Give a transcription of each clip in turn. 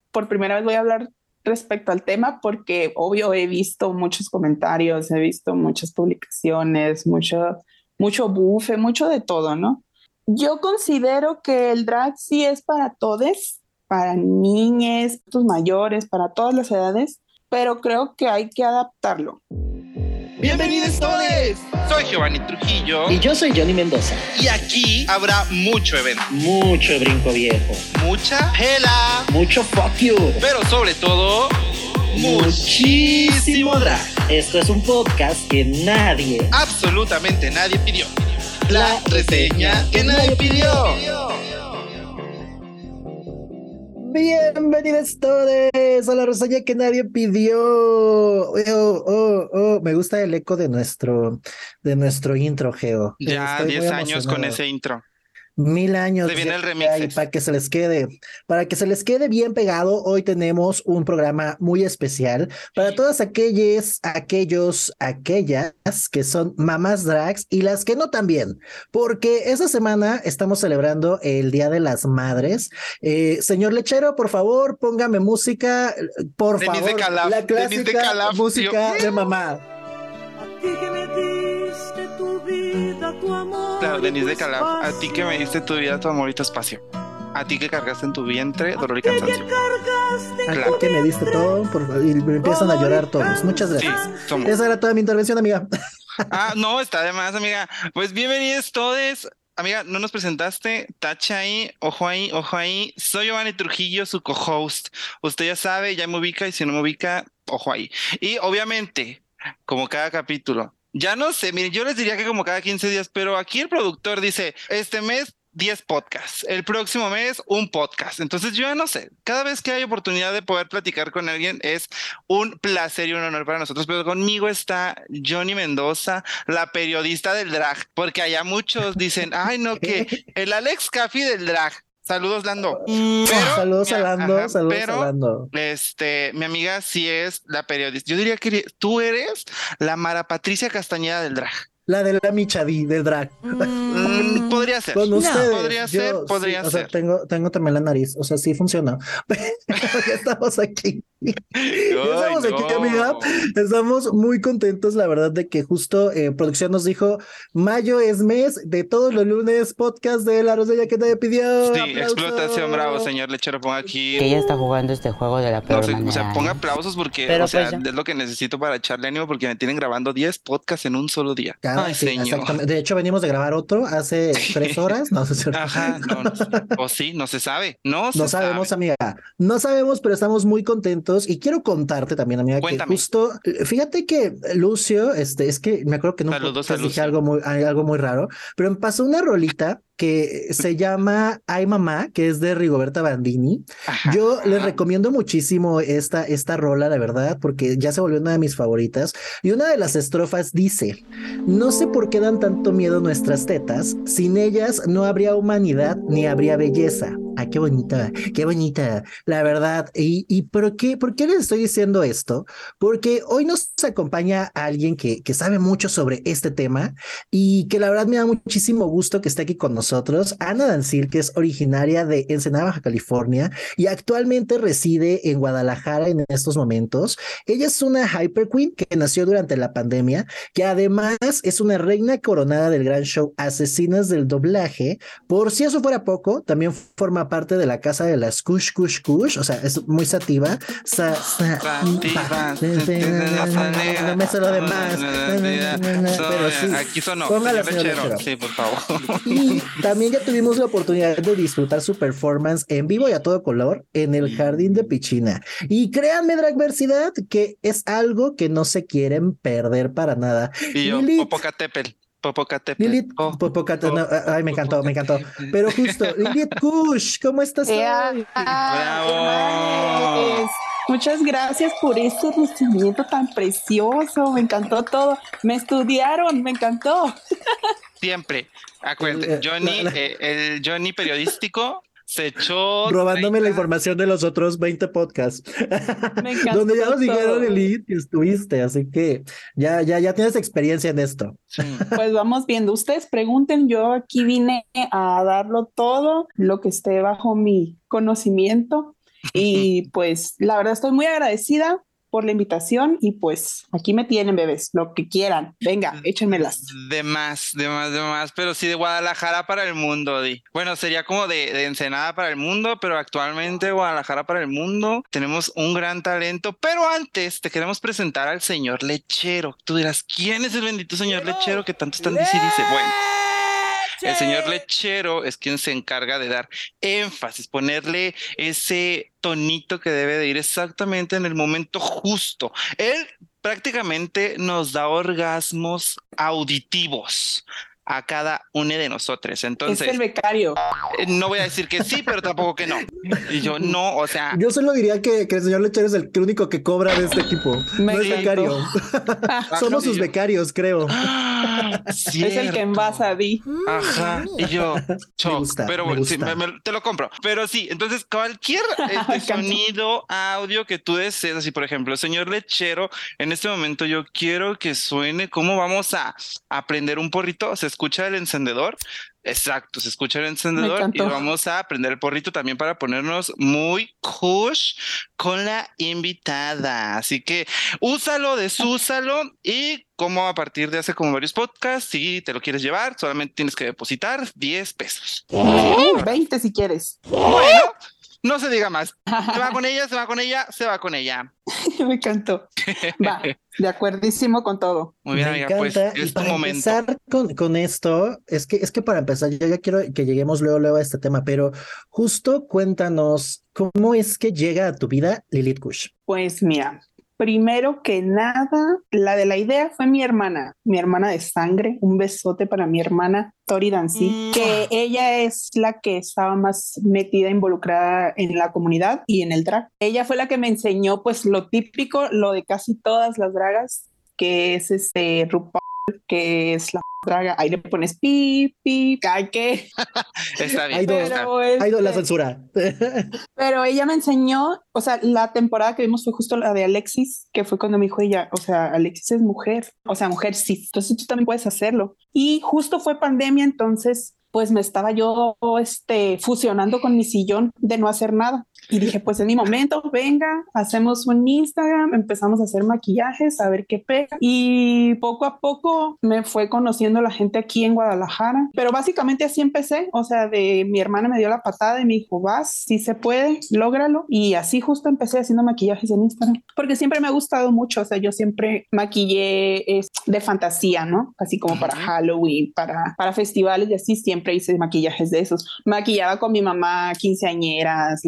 por primera vez voy a hablar respecto al tema porque obvio he visto muchos comentarios, he visto muchas publicaciones, mucho bufe, mucho de todo, ¿no? Yo considero que el drag sí es para todes, para niñas, adultos mayores, para todas las edades, pero creo que hay que adaptarlo. ¡Bienvenidos todos! Soy Giovanni Trujillo. Y yo soy Johnny Mendoza. Y aquí habrá mucho evento. Mucho brinco viejo. Mucha pela. Mucho fuck you. Pero sobre todo, muchísimo drag. Esto es un podcast que nadie, absolutamente nadie pidió. La reseña que nadie pidió. Bienvenidos todos a la reseña que nadie pidió. Me gusta el eco de nuestro intro, Geo. Ya Estoy 10 muy años emocionado. con ese intro. 1000 años. Se viene el ya, remix. y para que se les quede bien pegado, hoy tenemos un programa muy especial para todas aquellas que son mamás drags y las que no también, porque esta semana estamos celebrando el Día de las Madres. Señor Lechero, por favor, póngame música, por Denise favor, de Calaf, la Denise de clásica Calaf, música de mamá. A ti que me diste tu vida, tu amor. Claro, Denise de tu Calaf, a ti que me diste tu vida, tu amor y tu espacio. A ti que cargaste en tu vientre dolor y cansancio. Aquí que me diste todo y me empiezan a llorar todos. Muchas Sí, gracias. somos. Esa era toda mi intervención, amiga. No, está de más, amiga. Pues bienvenidos todos. Amiga, no nos presentaste. Tacha ahí, ojo ahí, ojo ahí. Soy Giovanni Trujillo, su co-host. Usted ya sabe, ya me ubica y si no me ubica, ojo ahí. Y obviamente, como cada capítulo, ya no sé, miren, yo les diría que como cada 15 días, pero aquí el productor dice, este mes 10 podcasts, el próximo mes un podcast. Entonces yo ya no sé, cada vez que hay oportunidad de poder platicar con alguien es un placer y un honor para nosotros, pero conmigo está Johnny Mendoza, la periodista del drag, porque allá muchos dicen, ay no, que el Alex Caffi del drag. Saludos, Lando. Saludos a Lando, ajá, saludos pero, a Lando. mi amiga sí es la periodista. Yo diría que tú eres la Mara Patricia Castañeda del drag. La de la Michadi, del drag. Podría ser. Con ustedes. Podría ser, podría sí, o sea, ser. tengo también la nariz, o sea, sí funciona. Pero ya estamos aquí. Ya estamos Ay, aquí, no. amiga. Estamos muy contentos, la verdad, de que justo producción nos dijo, mayo es mes de todos los lunes, podcast de La Reseña que nadie pidió. Sí, ¡Aplausos! explotación, bravo, señor Lechero, ponga aquí. Que ella está jugando este juego de la No peor sé, manera. o sea, ponga aplausos porque, Pero o sea, pues ya. es lo que necesito para echarle ánimo porque me tienen grabando 10 podcasts en un solo día. Ay, Sí, señor. exactamente. De hecho, venimos de grabar otro hace 3 horas. No sé si Ajá, no, o sí, no se sabe. No No se sabemos, sabe. amiga. No sabemos, pero estamos muy contentos. Y quiero contarte también, amiga, Cuéntame. que justo, fíjate que Lucio, es que me acuerdo que en un Saludos podcast a dije Lucio. algo muy raro, pero me pasó una rolita que se llama Ay Mamá, que es de Rigoberta Bandini. Ajá. Yo les recomiendo muchísimo esta rola, la verdad, porque ya se volvió una de mis favoritas. Y una de las estrofas dice, no sé por qué dan tanto miedo nuestras tetas, sin ellas no habría humanidad ni habría belleza. Ah, qué bonita, la verdad. ¿Y por qué les estoy diciendo esto? Porque hoy nos acompaña alguien que sabe mucho sobre este tema y que la verdad me da muchísimo gusto que esté aquí con nosotros. Ana Dancil, que es originaria de Ensenada, Baja California, y actualmente reside en Guadalajara en estos momentos. Ella es una hyper queen que nació durante la pandemia, que además es una reina coronada del gran show Asesinas del Doblaje. Por si eso fuera poco, también forma parte de la casa de las Kush Kush Kush, o sea, es muy sativa. No me sé lo demás. Pero sí, aquí sonó. póngala, Señor señor Lechero. Lechero. Sí, por favor. Y también ya tuvimos la oportunidad de disfrutar su performance en vivo y a todo color en el Jardín de Pichina. Y créanme, Dragversidad, que es algo que no se quieren perder para nada. Y yo, Lilith, Popocatépetl. ay, me encantó. Pero justo, Lilith Kush, ¿cómo estás hoy? ¡Bravo! Muchas gracias por este recibimiento tan precioso. Me encantó todo. Me estudiaron, me encantantó. Siempre. Acuérdate, Johnny, el Johnny periodístico se echó Robándome 30. la información de los otros 20 podcasts. Me encantó Donde ya nos todo. dijeron, Elite, que estuviste, así que ya tienes experiencia en esto. Sí. Pues vamos viendo. Ustedes pregunten, yo aquí vine a darlo todo, lo que esté bajo mi conocimiento. Y pues la verdad estoy muy agradecida por la invitación y pues aquí me tienen, bebés, lo que quieran. Venga, échenmelas. De más, pero sí de Guadalajara para el mundo, Di. Bueno, sería como de Ensenada para el mundo, pero actualmente Guadalajara para el mundo. Tenemos un gran talento, pero antes te queremos presentar al señor Lechero. Tú dirás, ¿quién es el bendito señor Lechero que tanto están dice y dice? Bueno. El señor Lechero es quien se encarga de dar énfasis, ponerle ese tonito que debe de ir exactamente en el momento justo. Él prácticamente nos da orgasmos auditivos a cada uno de nosotros. Es Entonces, el becario. no voy a decir que sí, pero tampoco que no. Y yo no, o sea, Yo solo diría que el señor Lechero es el único que cobra de este equipo. Me No es encantó. becario. Somos sus yo- becarios, creo. Es el que cierto. envasa, Di. Ajá, y yo, shock, gusta, pero me bueno, sí, gusta. te lo compro. Pero sí, entonces cualquier Me encantó. sonido, audio que tú desees, así por ejemplo, señor Lechero, en este momento yo quiero que suene cómo vamos a prender un porrito, se escucha el encendedor. Exacto, se escucha el Me encendedor y encantó. vamos a prender el porrito también para ponernos muy kush con la invitada. Así que úsalo, desúsalo y como a partir de hace como varios podcasts, si te lo quieres llevar, solamente tienes que depositar 10 pesos. 20 si quieres. Bueno, no se diga más. Se va con ella, se va con ella, se va con ella. Me encantó. Va, de acuerdísimo con todo. Muy bien, Me amiga, encanta. pues Y es tu para momento. empezar con esto, es que para empezar, yo ya quiero que lleguemos luego a este tema, pero justo cuéntanos cómo es que llega a tu vida Lilith Kush. Pues mira, primero que nada, la de la idea fue mi hermana de sangre. Un besote para mi hermana Tori Dancy, que ella es la que estaba más metida, involucrada en la comunidad y en el drag. Ella fue la que me enseñó pues lo típico, lo de casi todas las dragas, que es RuPaul, que es la draga. Ahí le pones pi, pi, ay, que. Está bien. Idol, está bien. Pero, Idol la censura. pero ella me enseñó, o sea, la temporada que vimos fue justo la de Alexis, que fue cuando me dijo ella, o sea, Alexis es mujer, o sea, mujer sí, entonces tú también puedes hacerlo. Y justo fue pandemia, entonces pues me estaba yo fusionando con mi sillón de no hacer nada. Y dije, pues es mi momento, venga, hacemos un Instagram, empezamos a hacer maquillajes, a ver qué pega. Y poco a poco me fue conociendo la gente aquí en Guadalajara. Pero básicamente así empecé, o sea, de mi hermana me dio la patada y me dijo, vas, si se puede, lógralo. Y así justo empecé haciendo maquillajes en Instagram. Porque siempre me ha gustado mucho, o sea, yo siempre maquillé de fantasía, ¿no? Así como para Halloween, para festivales y así, siempre hice maquillajes de esos. Maquillaba con mi mamá, quinceañeras,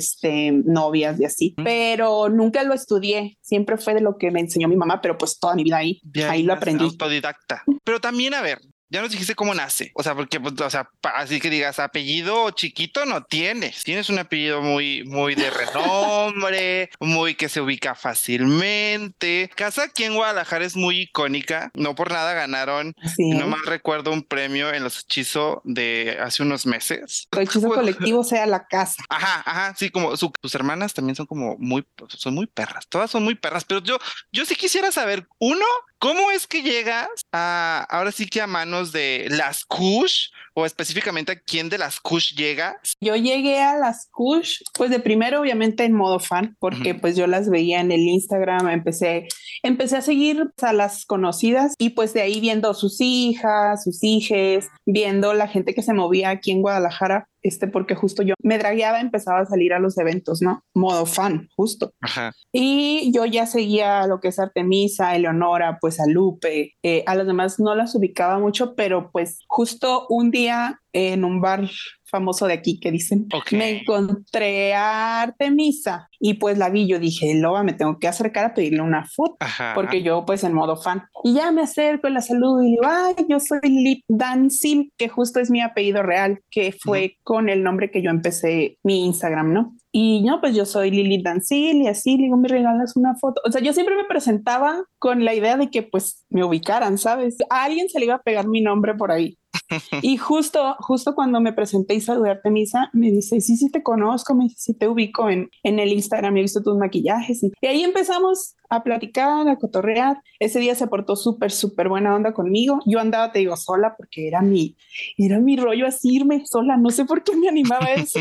novias y así, pero nunca lo estudié, siempre fue de lo que me enseñó mi mamá, pero pues toda mi vida ahí lo eres aprendí. autodidacta. Pero también, a ver, ya nos dijiste cómo nace. O sea, porque, pues, o sea, así que digas, apellido chiquito no tienes. Tienes un apellido muy, muy de renombre, muy que se ubica fácilmente. Casa aquí en Guadalajara es muy icónica. No por nada ganaron, Así no es. más recuerdo, un premio en los hechizos de hace unos meses. El hechizo colectivo sea la casa. Ajá, sí, como sus hermanas también son como son muy perras, todas son muy perras, pero yo sí quisiera saber, uno, ¿cómo es que llegas ahora sí que a manos de las Kush, o específicamente a quién de las Kush llega? Yo llegué a las Kush, pues de primero obviamente en modo fan, porque pues yo las veía en el Instagram, empecé a seguir a las conocidas y pues de ahí viendo sus hijas, sus hijes, viendo la gente que se movía aquí en Guadalajara, porque justo yo me dragueaba, empezaba a salir a los eventos, ¿no? Modo fan, justo. Ajá. Y yo ya seguía lo que es Artemisa, Eleonora, pues a Lupe, a los demás no las ubicaba mucho, pero pues justo un día en un bar famoso de aquí que dicen, me encontré a Artemisa y pues la vi, yo dije, loba, me tengo que acercar a pedirle una foto, porque yo pues en modo fan. Y ya me acerco, la saludo y digo, ay, yo soy Lilith Dancy, que justo es mi apellido real, que fue con el nombre que yo empecé mi Instagram, ¿no? Y no, pues yo soy Lilith Dancil y así, le digo, ¿me regalas una foto? O sea, yo siempre me presentaba con la idea de que pues me ubicaran, ¿sabes? A alguien se le iba a pegar mi nombre por ahí. Y justo cuando me presenté y saludé a Artemisa, me dice, sí, sí te conozco, me dice, sí te ubico en el Instagram, he visto tus maquillajes. Y ahí empezamos a platicar, a cotorrear. Ese día se portó súper buena onda conmigo. Yo andaba, te digo, sola porque era mi rollo así irme sola. No sé por qué me animaba a eso.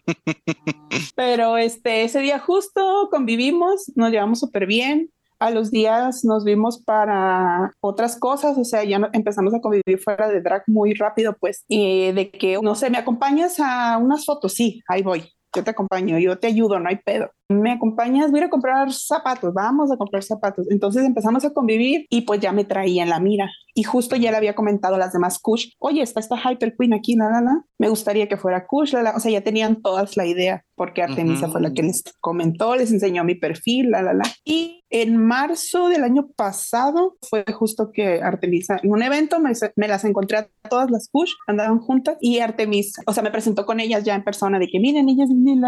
Pero ese día justo convivimos, nos llevamos súper bien. A los días nos vimos para otras cosas, o sea, empezamos a convivir fuera de drag muy rápido, pues, y de que, no sé, ¿me acompañas a unas fotos? Sí, ahí voy, yo te acompaño, yo te ayudo, no hay pedo. ¿Me acompañas? Voy a ir a comprar zapatos, vamos a comprar zapatos. Entonces empezamos a convivir y pues ya me traía en la mira. Y justo ya le había comentado a las demás Kush, oye, está esta Hyper Queen aquí, me gustaría que fuera Kush, o sea, ya tenían todas la idea, porque Artemisa fue la que les comentó, les enseñó mi perfil, Y en marzo del año pasado fue justo que Artemisa, en un evento me las encontré a todas las Kush, andaban juntas, y Artemisa, o sea, me presentó con ellas ya en persona, de que miren, ellas,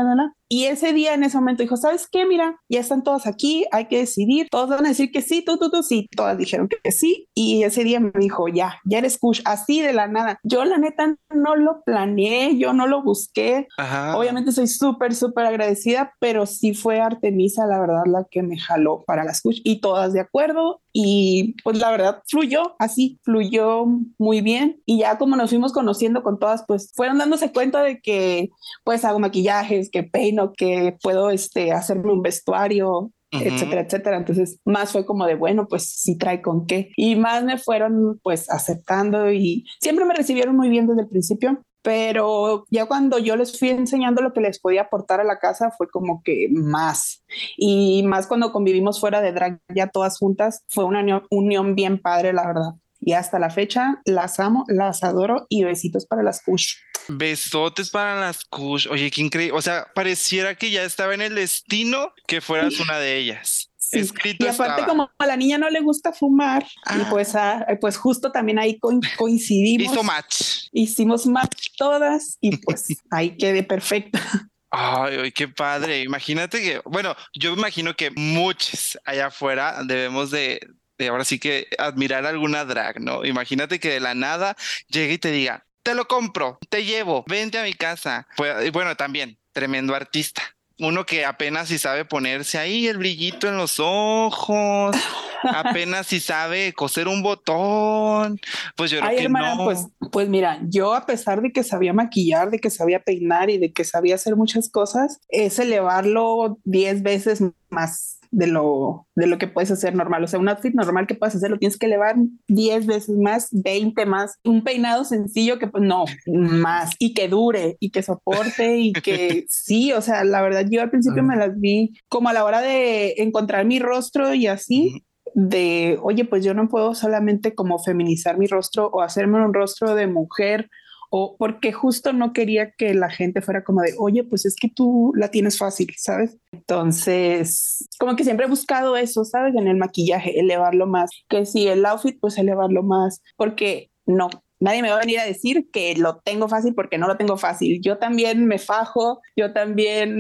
y ese día, en ese momento, dijo, ¿sabes qué? Mira, ya están todas aquí, hay que decidir, todos van a decir que sí, tú, sí, todas dijeron que sí, y ese día me dijo, ya eres Kush, así de la nada. Yo la neta no lo planeé, yo no lo busqué. Ajá. Obviamente soy súper agradecida, pero sí fue Artemisa, la verdad, la que me jaló para las Kush y todas de acuerdo. Y pues la verdad fluyó muy bien. Y ya como nos fuimos conociendo con todas, pues fueron dándose cuenta de que pues hago maquillajes, que peino, que puedo hacerme un vestuario, etcétera. Entonces más fue como de, bueno, pues sí trae con qué. Y más me fueron pues aceptando y siempre me recibieron muy bien desde el principio. Pero ya cuando yo les fui enseñando lo que les podía aportar a la casa fue como que más. Y más cuando convivimos fuera de drag ya todas juntas, fue una unión bien padre, la verdad. Y hasta la fecha las amo, las adoro y besitos para las Kush. Besotes para las Kush. Oye, qué increíble. O sea, pareciera que ya estaba en el destino que fueras una de ellas. Sí. Escrito y aparte estaba. Como a la niña no le gusta fumar y pues justo también ahí coincidimos. Hizo match. Hicimos match todas y pues ahí quedé perfecta. Ay, qué padre. Imagínate que, bueno, yo imagino que muchos allá afuera debemos de ahora sí que admirar alguna drag, ¿no? Imagínate que de la nada llegue y te diga, te lo compro, te llevo, vente a mi casa. Bueno, también, tremendo artista. Uno que apenas si sabe ponerse ahí el brillito en los ojos, apenas si sabe coser un botón, pues yo creo que hermana, no. Pues mira, yo a pesar de que sabía maquillar, de que sabía peinar y de que sabía hacer muchas cosas, es elevarlo 10 veces más de lo que puedes hacer normal. O sea, un outfit normal que puedes hacer lo tienes que elevar 10 veces más, 20 más. Un peinado sencillo que pues no, más y que dure y que soporte y que sí, o sea, la verdad yo al principio me las vi como a la hora de encontrar mi rostro y así. De, oye, pues yo no puedo solamente como feminizar mi rostro o hacerme un rostro de mujer, o porque justo no quería que la gente fuera como de, oye, pues es que tú la tienes fácil, ¿sabes? Entonces, como que siempre he buscado eso, ¿sabes? En el maquillaje, elevarlo más, que si el outfit, pues elevarlo más, porque no. Nadie me va a venir a decir que lo tengo fácil porque no lo tengo fácil. Yo también me fajo, yo también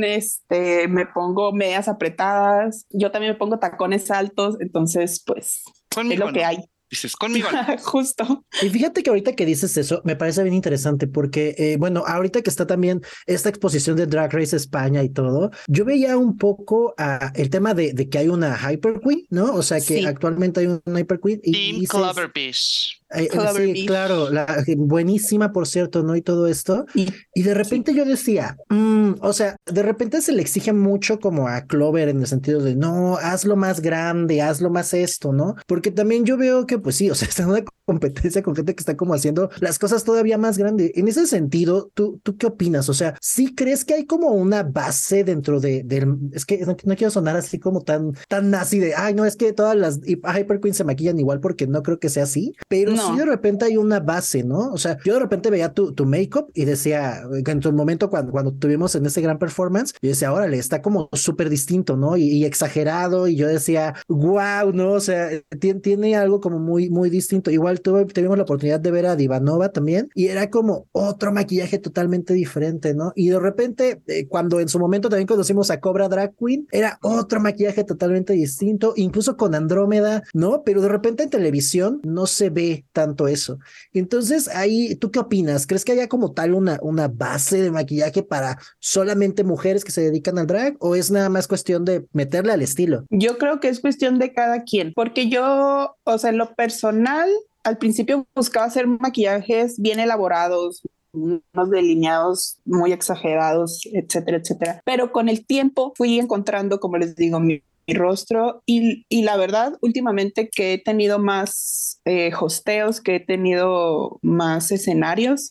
me pongo medias apretadas, yo también me pongo tacones altos, entonces pues conmigo es lo que hay. Dices, conmigo. Justo. Y fíjate que ahorita que dices eso, me parece bien interesante porque, bueno, ahorita que está también esta exposición de Drag Race España y todo, yo veía un poco el tema de que hay una Hyper Queen, ¿no? O sea, que actualmente hay una Hyper Queen. Team Cloverfish. Sí, claro, buenísima, por cierto, ¿no? Y todo esto. Y de repente yo decía, o sea, de repente se le exige mucho como a Clover en el sentido de, no, hazlo más grande, hazlo más esto, ¿no? Porque también yo veo que, pues sí, o sea, está en una competencia con gente que está como haciendo las cosas todavía más grandes. En ese sentido, ¿tú qué opinas? O sea, ¿sí crees que hay como una base dentro es que no quiero sonar así como tan nazi de, ay, no, es que todas las Hyper Queens se maquillan igual porque no creo que sea así, pero no. Sí de repente hay una base, ¿no? O sea, yo de repente veía tu make-up y decía, en tu momento cuando tuvimos en ese gran performance, yo decía, órale, está como súper distinto, ¿no? Y exagerado, y yo decía, wow, ¿no? O sea, tiene algo como muy, muy distinto. Igual igual tuvimos la oportunidad de ver a Divanova también, y era como otro maquillaje totalmente diferente, ¿no? Y de repente, cuando en su momento también conocimos a Cobra Drag Queen, era otro maquillaje totalmente distinto, incluso con Andrómeda, ¿no? Pero de repente en televisión no se ve tanto eso. Entonces, ahí, ¿tú qué opinas? ¿Crees que haya como tal una base de maquillaje para solamente mujeres que se dedican al drag, o es nada más cuestión de meterle al estilo? Yo creo que es cuestión de cada quien, porque yo, o sea, en lo personal, al principio buscaba hacer maquillajes bien elaborados, unos delineados muy exagerados, etcétera, etcétera. Pero con el tiempo fui encontrando, como les digo, mi rostro y la verdad, últimamente que he tenido más hosteos, que he tenido más escenarios,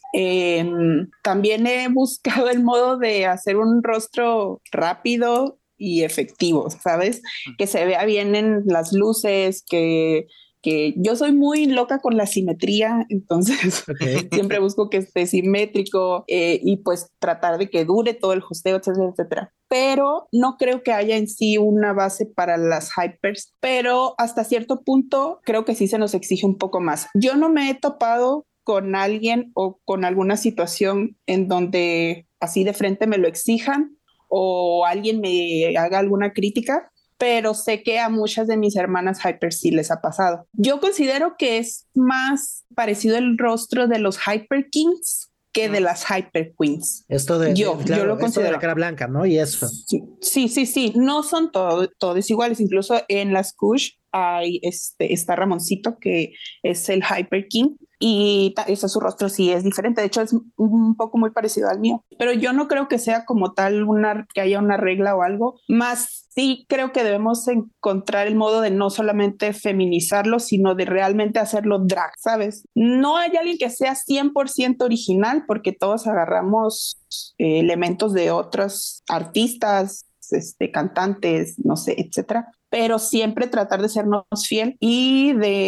también he buscado el modo de hacer un rostro rápido y efectivo, ¿sabes? Que se vea bien en las luces, que yo soy muy loca con la simetría, entonces siempre busco que esté simétrico y pues tratar de que dure todo el hosteo, etcétera, etcétera. Pero no creo que haya en sí una base para las hypers, pero hasta cierto punto creo que sí se nos exige un poco más. Yo no me he topado con alguien o con alguna situación en donde así de frente me lo exijan o alguien me haga alguna crítica, pero sé que a muchas de mis hermanas hyper sí les ha pasado. Yo considero que es más parecido el rostro de los hyper kings que de las hyper queens. Esto de, yo lo considero. Esto de la cara blanca, ¿no? Y eso. Sí. No son todos iguales. Incluso en las Kush hay está Ramoncito, que es el hyper king, y eso, su rostro sí es diferente. De hecho, es un poco muy parecido al mío. Pero yo no creo que sea como tal que haya una regla o algo. Más sí creo que debemos encontrar el modo de no solamente feminizarlo, sino de realmente hacerlo drag, ¿sabes? No hay alguien que sea 100% original, porque todos agarramos elementos de otros artistas, cantantes, no sé, etcétera, pero siempre tratar de sernos fiel y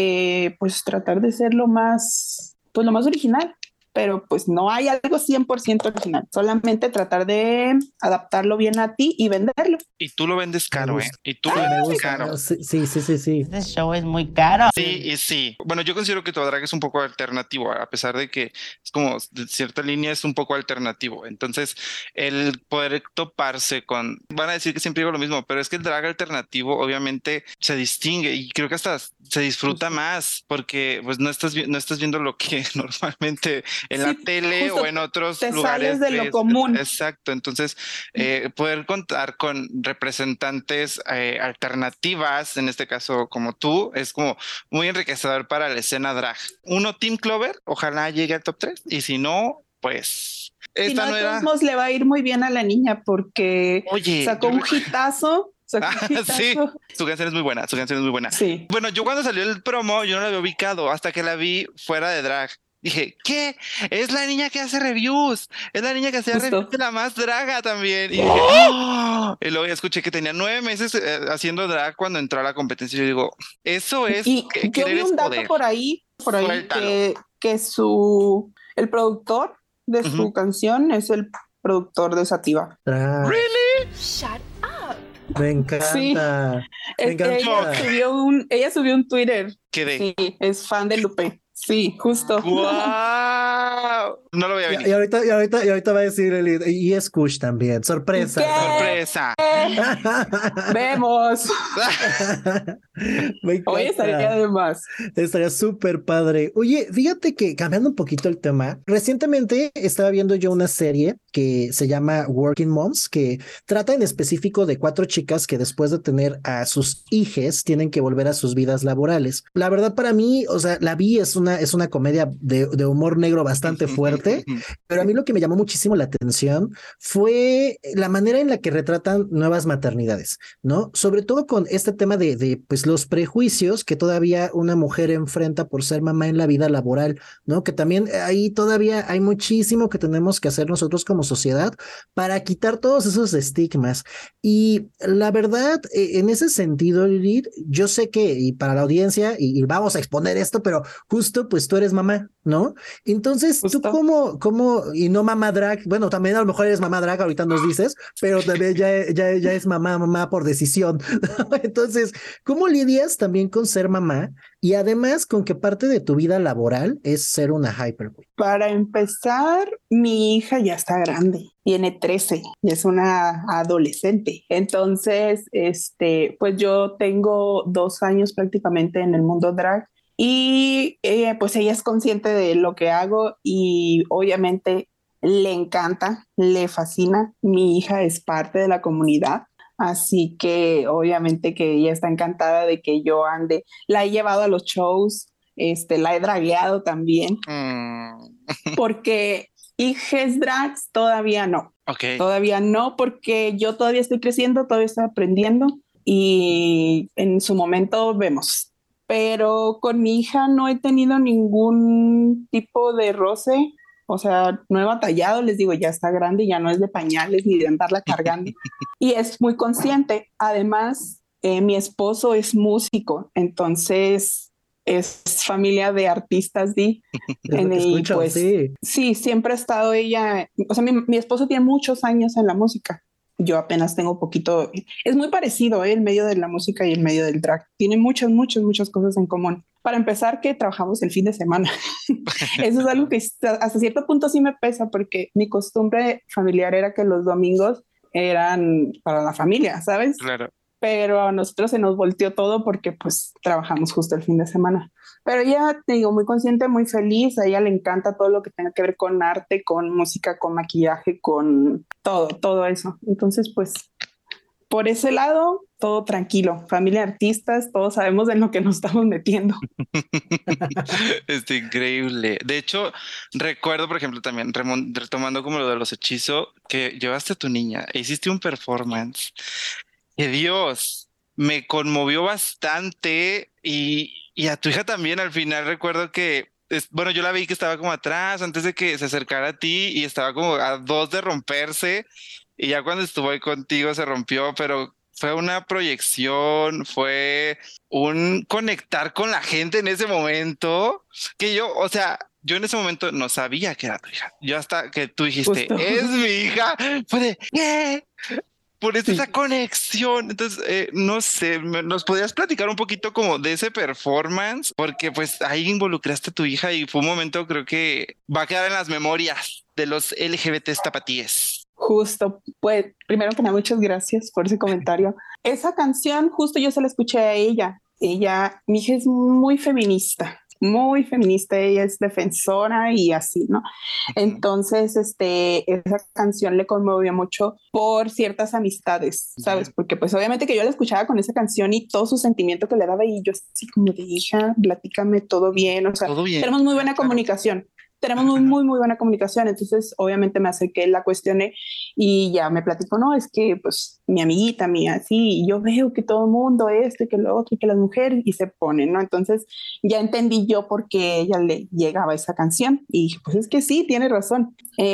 de pues tratar de ser lo más original, pero pues no hay algo 100% original, solamente tratar de adaptarlo bien a ti y venderlo. Y tú lo vendes caro, ¿eh? Y tú lo Me vendes gusta. caro. Sí. Este show es muy caro. Sí, y sí. Bueno, yo considero que tu drag es un poco alternativo, a pesar de que es como de cierta línea es un poco alternativo. Entonces, el poder toparse con, van a decir que siempre digo lo mismo, pero es que el drag alternativo obviamente se distingue y creo que hasta se disfruta más porque pues no estás viendo lo que normalmente en la tele o en otros te lugares. Sales de lo común. Exacto. Entonces, poder contar con representantes alternativas, en este caso como tú, es como muy enriquecedor para la escena drag. Uno, Team Clover, ojalá llegue al top 3, y si no, pues esta si no, no de era. todos modos le va a ir muy bien a la niña porque sacó un hitazo. Sí, su canción es muy buena, Sí. Bueno, yo cuando salió el promo, yo no la había ubicado hasta que la vi fuera de drag. Dije, ¿qué? Es la niña que hace reviews. Es la niña que hacía reviews de la más draga también. Y dije, ¡oh! Y luego ya escuché que tenía 9 meses haciendo drag cuando entró a la competencia. Y yo digo, eso es. Y yo vi un dato poder. por ahí que el productor de su canción es el productor de Sativa. ¿Really? Shut up. Me encanta. Sí. Me encanta. Ella subió un Twitter. ¿Qué? Sí, es fan de Lupe. Sí, justo. ¡Wow! No lo voy a venir. Y ahorita va a decir y es Kush también. Sorpresa. Sorpresa. Vemos. Me encanta. Hoy estaría de más. Estaría súper padre. Oye, fíjate que cambiando un poquito el tema, recientemente estaba viendo yo una serie que se llama Working Moms, que trata en específico de 4 chicas que después de tener a sus hijes tienen que volver a sus vidas laborales. La verdad para mí, o sea, la vi, es una comedia de humor negro bastante fuerte, pero a mí lo que me llamó muchísimo la atención fue la manera en la que retratan nuevas maternidades, ¿no? Sobre todo con este tema de pues los prejuicios que todavía una mujer enfrenta por ser mamá en la vida laboral, ¿no? Que también ahí todavía hay muchísimo que tenemos que hacer nosotros como sociedad para quitar todos esos estigmas. Y la verdad, en ese sentido, Lilith, yo sé que, y para la audiencia, y vamos a exponer esto, pero justo pues tú eres mamá, ¿no? Entonces, tú Justo. y no mamá drag, bueno, también a lo mejor eres mamá drag, ahorita nos dices, pero también ya es mamá por decisión. ¿No? Entonces, ¿cómo lidias también con ser mamá y además con que parte de tu vida laboral es ser una hyperqueen? Para empezar, mi hija ya está grande, tiene 13 y es una adolescente. Entonces, pues yo tengo 2 años prácticamente en el mundo drag y pues ella es consciente de lo que hago y obviamente le encanta, le fascina. Mi hija es parte de la comunidad. Así que obviamente que ella está encantada de que yo ande. La he llevado a los shows, la he dragueado también Mm, porque hijes drags ok. todavía no, porque yo todavía estoy creciendo, todavía estoy aprendiendo y en su momento vemos. Pero con mi hija no he tenido ningún tipo de roce, o sea, no he batallado, les digo, ya está grande, ya no es de pañales ni de andarla cargando y es muy consciente. Además, mi esposo es músico, entonces es familia de artistas, Es lo que y escucho, pues sí. sí, siempre ha estado ella, o sea, mi esposo tiene muchos años en la música. Yo apenas tengo poquito, es muy parecido, el medio de la música y el medio del drag. Tiene muchas cosas en común. Para empezar, que trabajamos el fin de semana. Eso es algo que hasta cierto punto sí me pesa porque mi costumbre familiar era que los domingos eran para la familia, ¿sabes? Claro. Pero a nosotros se nos volteó todo porque pues trabajamos justo el fin de semana. Pero ella, te digo, muy consciente, muy feliz, a ella le encanta todo lo que tenga que ver con arte, con música, con maquillaje, con todo eso. Entonces, pues, por ese lado, todo tranquilo. Familia de artistas, todos sabemos en lo que nos estamos metiendo. Está increíble. De hecho, recuerdo, por ejemplo, también retomando como lo de los hechizos, que llevaste a tu niña e hiciste un performance que Dios me conmovió bastante y a tu hija también al final recuerdo que, bueno, yo la vi que estaba como atrás antes de que se acercara a ti y estaba como a dos de romperse y ya cuando estuvo ahí contigo se rompió, pero fue una proyección, fue un conectar con la gente en ese momento que yo, o sea, yo en ese momento no sabía que era tu hija. Yo hasta que tú dijiste, Justo. es mi hija, fue de, ¿qué? Por eso esa Sí. conexión. Entonces, no sé, ¿nos podrías platicar un poquito como de ese performance? Porque pues ahí involucraste a tu hija y fue un momento creo que va a quedar en las memorias de los LGBT tapatíes. Justo, pues primero que nada, muchas gracias por ese comentario. Esa canción, justo yo se la escuché a ella. Ella, mi hija es muy feminista, ella es defensora y así, ¿no? Ujú. Entonces, esa canción le conmovió mucho por ciertas amistades, ¿sabes? Ya, Porque pues obviamente que yo la escuchaba con esa canción y todo su sentimiento que le daba y yo así como de hija, platícame todo bien, o sea, todo bien. tenemos muy buena Claro. comunicación. Tenemos Ajá. muy buena comunicación, entonces obviamente me acerqué, la cuestioné y ya me platicó, no, es que pues mi amiguita mía, sí, y yo veo que todo el mundo esto y que lo otro y que las mujeres y se ponen, ¿no? Entonces ya entendí yo por qué ella le llegaba esa canción y dije, pues es que sí, tiene razón.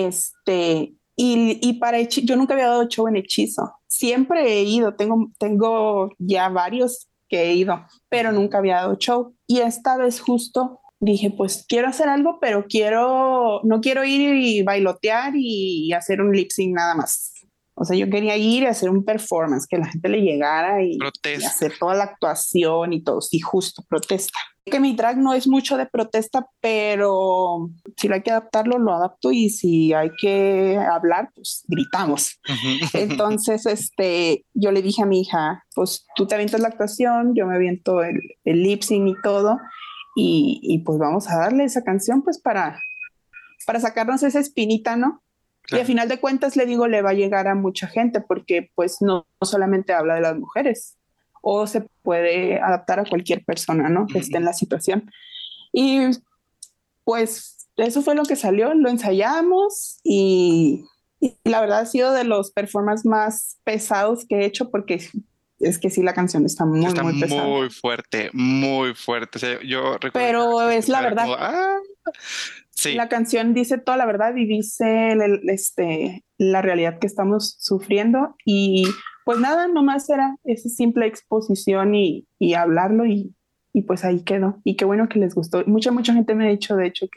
Y para yo nunca había dado show en Hechizo, siempre he ido, tengo ya varios que he ido, pero Ujú. nunca había dado show y esta vez justo dije, pues quiero hacer algo, pero no quiero ir y bailotear y hacer un lip sync nada más. O sea, yo quería ir y hacer un performance, que la gente le llegara y Protesta. hacer toda la actuación y todo. Sí, justo, protesta. Que mi drag no es mucho de protesta, pero si lo hay que adaptarlo, lo adapto y si hay que hablar, pues gritamos. Ujú. Entonces, yo le dije a mi hija, pues tú te avientas la actuación, yo me aviento el lip sync y todo, y pues vamos a darle esa canción pues para sacarnos esa espinita, ¿no? Y a Claro. final de cuentas le digo, le va a llegar a mucha gente porque pues no solamente habla de las mujeres o se puede adaptar a cualquier persona, ¿no? Que esté en Ujú. la situación. Y pues eso fue lo que salió, lo ensayamos y la verdad ha sido de los performances más pesados que he hecho porque es que sí, la canción está Está muy pesada. muy fuerte, muy fuerte. O sea, yo recuerdo que Pero empecé a es la escuchar como, verdad. ah, sí. La canción dice toda la verdad y dice la realidad que estamos sufriendo y pues nada, nomás era esa simple exposición y hablarlo y pues ahí quedó. Y qué bueno que les gustó. Mucha gente me ha dicho, de hecho,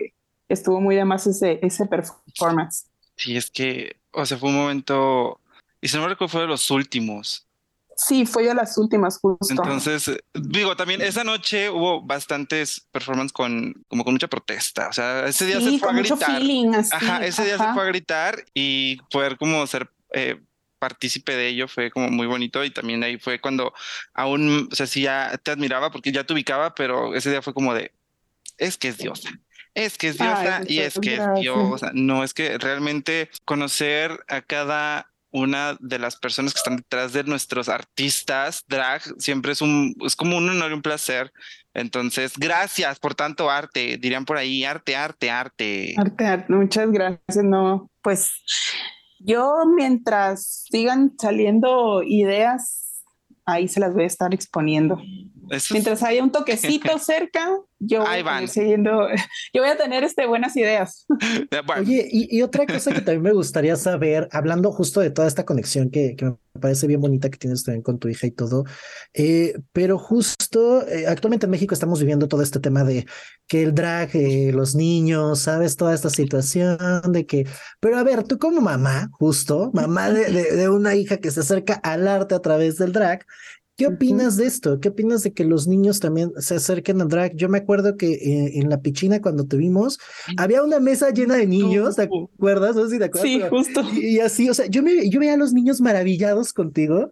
estuvo muy de más ese performance. Sí, es que, o sea, fue un momento, y si no me recuerdo, fue de los últimos. Sí, fue de las últimas justo. Entonces, digo, también esa noche hubo bastantes performances como con mucha protesta. O sea, ese día se Sí, fue a con mucho gritar. feeling, Ajá, así, ese día se fue a ajá. gritar y poder como ser partícipe de ello fue como muy bonito. Y también ahí fue cuando aún, o sea, sí ya te admiraba porque ya te ubicaba, pero ese día fue como de, es que es diosa. Es que es Ay, diosa y muchas es que es gracias. diosa. No, es que realmente conocer a cada una de las personas que están detrás de nuestros artistas drag siempre es como un honor y un placer. Entonces, gracias por tanto arte, dirían por ahí, arte, arte, arte. Arte, muchas gracias. No, pues yo mientras sigan saliendo ideas, ahí se las voy a estar exponiendo. Eso es, Mientras haya un toquecito cerca, yo voy ahí a tener van. siguiendo, yo voy a tener buenas ideas. Bueno, Oye, y otra cosa que también me gustaría saber, hablando justo de toda esta conexión que me parece bien bonita que tienes también con tu hija y todo, pero justo actualmente en México estamos viviendo todo este tema de que el drag, los niños, sabes, toda esta situación de que, pero a ver, tú como mamá, justo, mamá de una hija que se acerca al arte a través del drag. ¿Qué Ujú. opinas de esto? ¿Qué opinas de que los niños también se acerquen al drag? Yo me acuerdo que en la piscina cuando te vimos, había una mesa llena de niños, ¿te tú. acuerdas? No sé si te acuerdas, Sí, pero justo. y así, o sea, yo veía a los niños maravillados contigo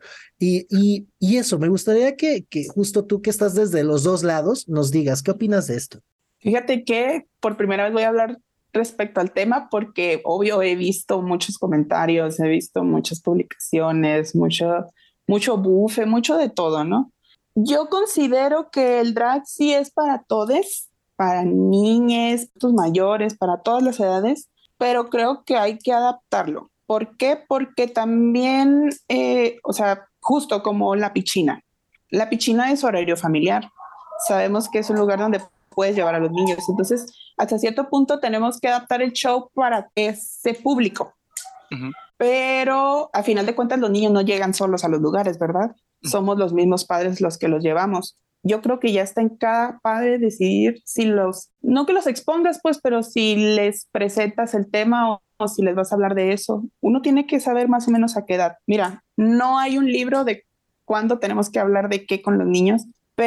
y eso, me gustaría que justo tú que estás desde los dos lados nos digas, ¿qué opinas de esto? Fíjate que por primera vez voy a hablar respecto al tema porque obvio he visto muchos comentarios, he visto muchas publicaciones, mucho bufe, mucho de todo, ¿no? Yo considero que el drag sí es para todos, para niñas, adultos mayores, para todas las edades, pero creo que hay que adaptarlo. ¿Por qué? Porque también, o sea, justo como la piscina es horario familiar. Sabemos que es un lugar donde puedes llevar a los niños. Entonces, hasta cierto punto tenemos que adaptar el show para ese público. Ujú, Pero a final de cuentas los niños no llegan solos a los lugares, ¿verdad? ujú. Somos los mismos padres los que los llevamos. Yo creo que ya está en cada padre decidir si no que los expongas, pues, pero si les presentas el tema o si les vas a hablar de eso. Uno tiene que saber más o menos a qué edad. Mira, no hay un libro de cuándo tenemos que hablar de qué con los niños,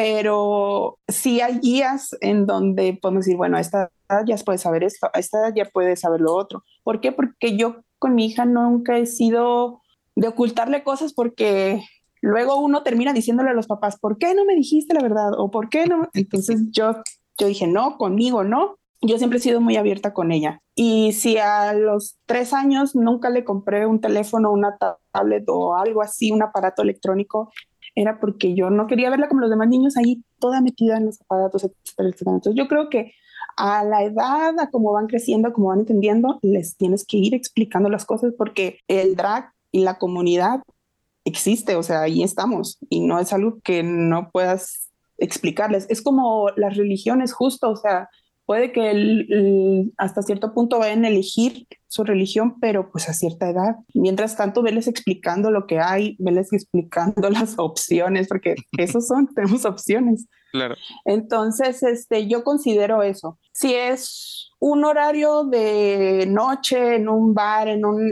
pero sí hay guías en donde podemos decir, bueno, a esta edad ya puedes saber esto, a esta edad ya puedes saber lo otro. ¿Por qué? Porque yo con mi hija nunca he sido de ocultarle cosas porque luego uno termina diciéndole a los papás, ¿por qué no me dijiste la verdad? ¿O por qué no? Entonces yo dije, no, conmigo no. Yo siempre he sido muy abierta con ella. Y si a los 3 años nunca le compré un teléfono, una tablet o algo así, un aparato electrónico, era porque yo no quería verla como los demás niños ahí toda metida en los aparatos, etcétera, etcétera. Entonces yo creo que a la edad, a cómo van creciendo, a cómo van entendiendo, les tienes que ir explicando las cosas porque el drag y la comunidad existe, o sea, ahí estamos y no es algo que no puedas explicarles. Es como las religiones, justo, o sea, puede que hasta cierto punto vayan a elegir su religión, pero pues a cierta edad. Mientras tanto, veles explicando lo que hay, veles explicando las opciones, porque esos son, tenemos opciones. Claro. Entonces, yo considero eso. Si es un horario de noche en un bar,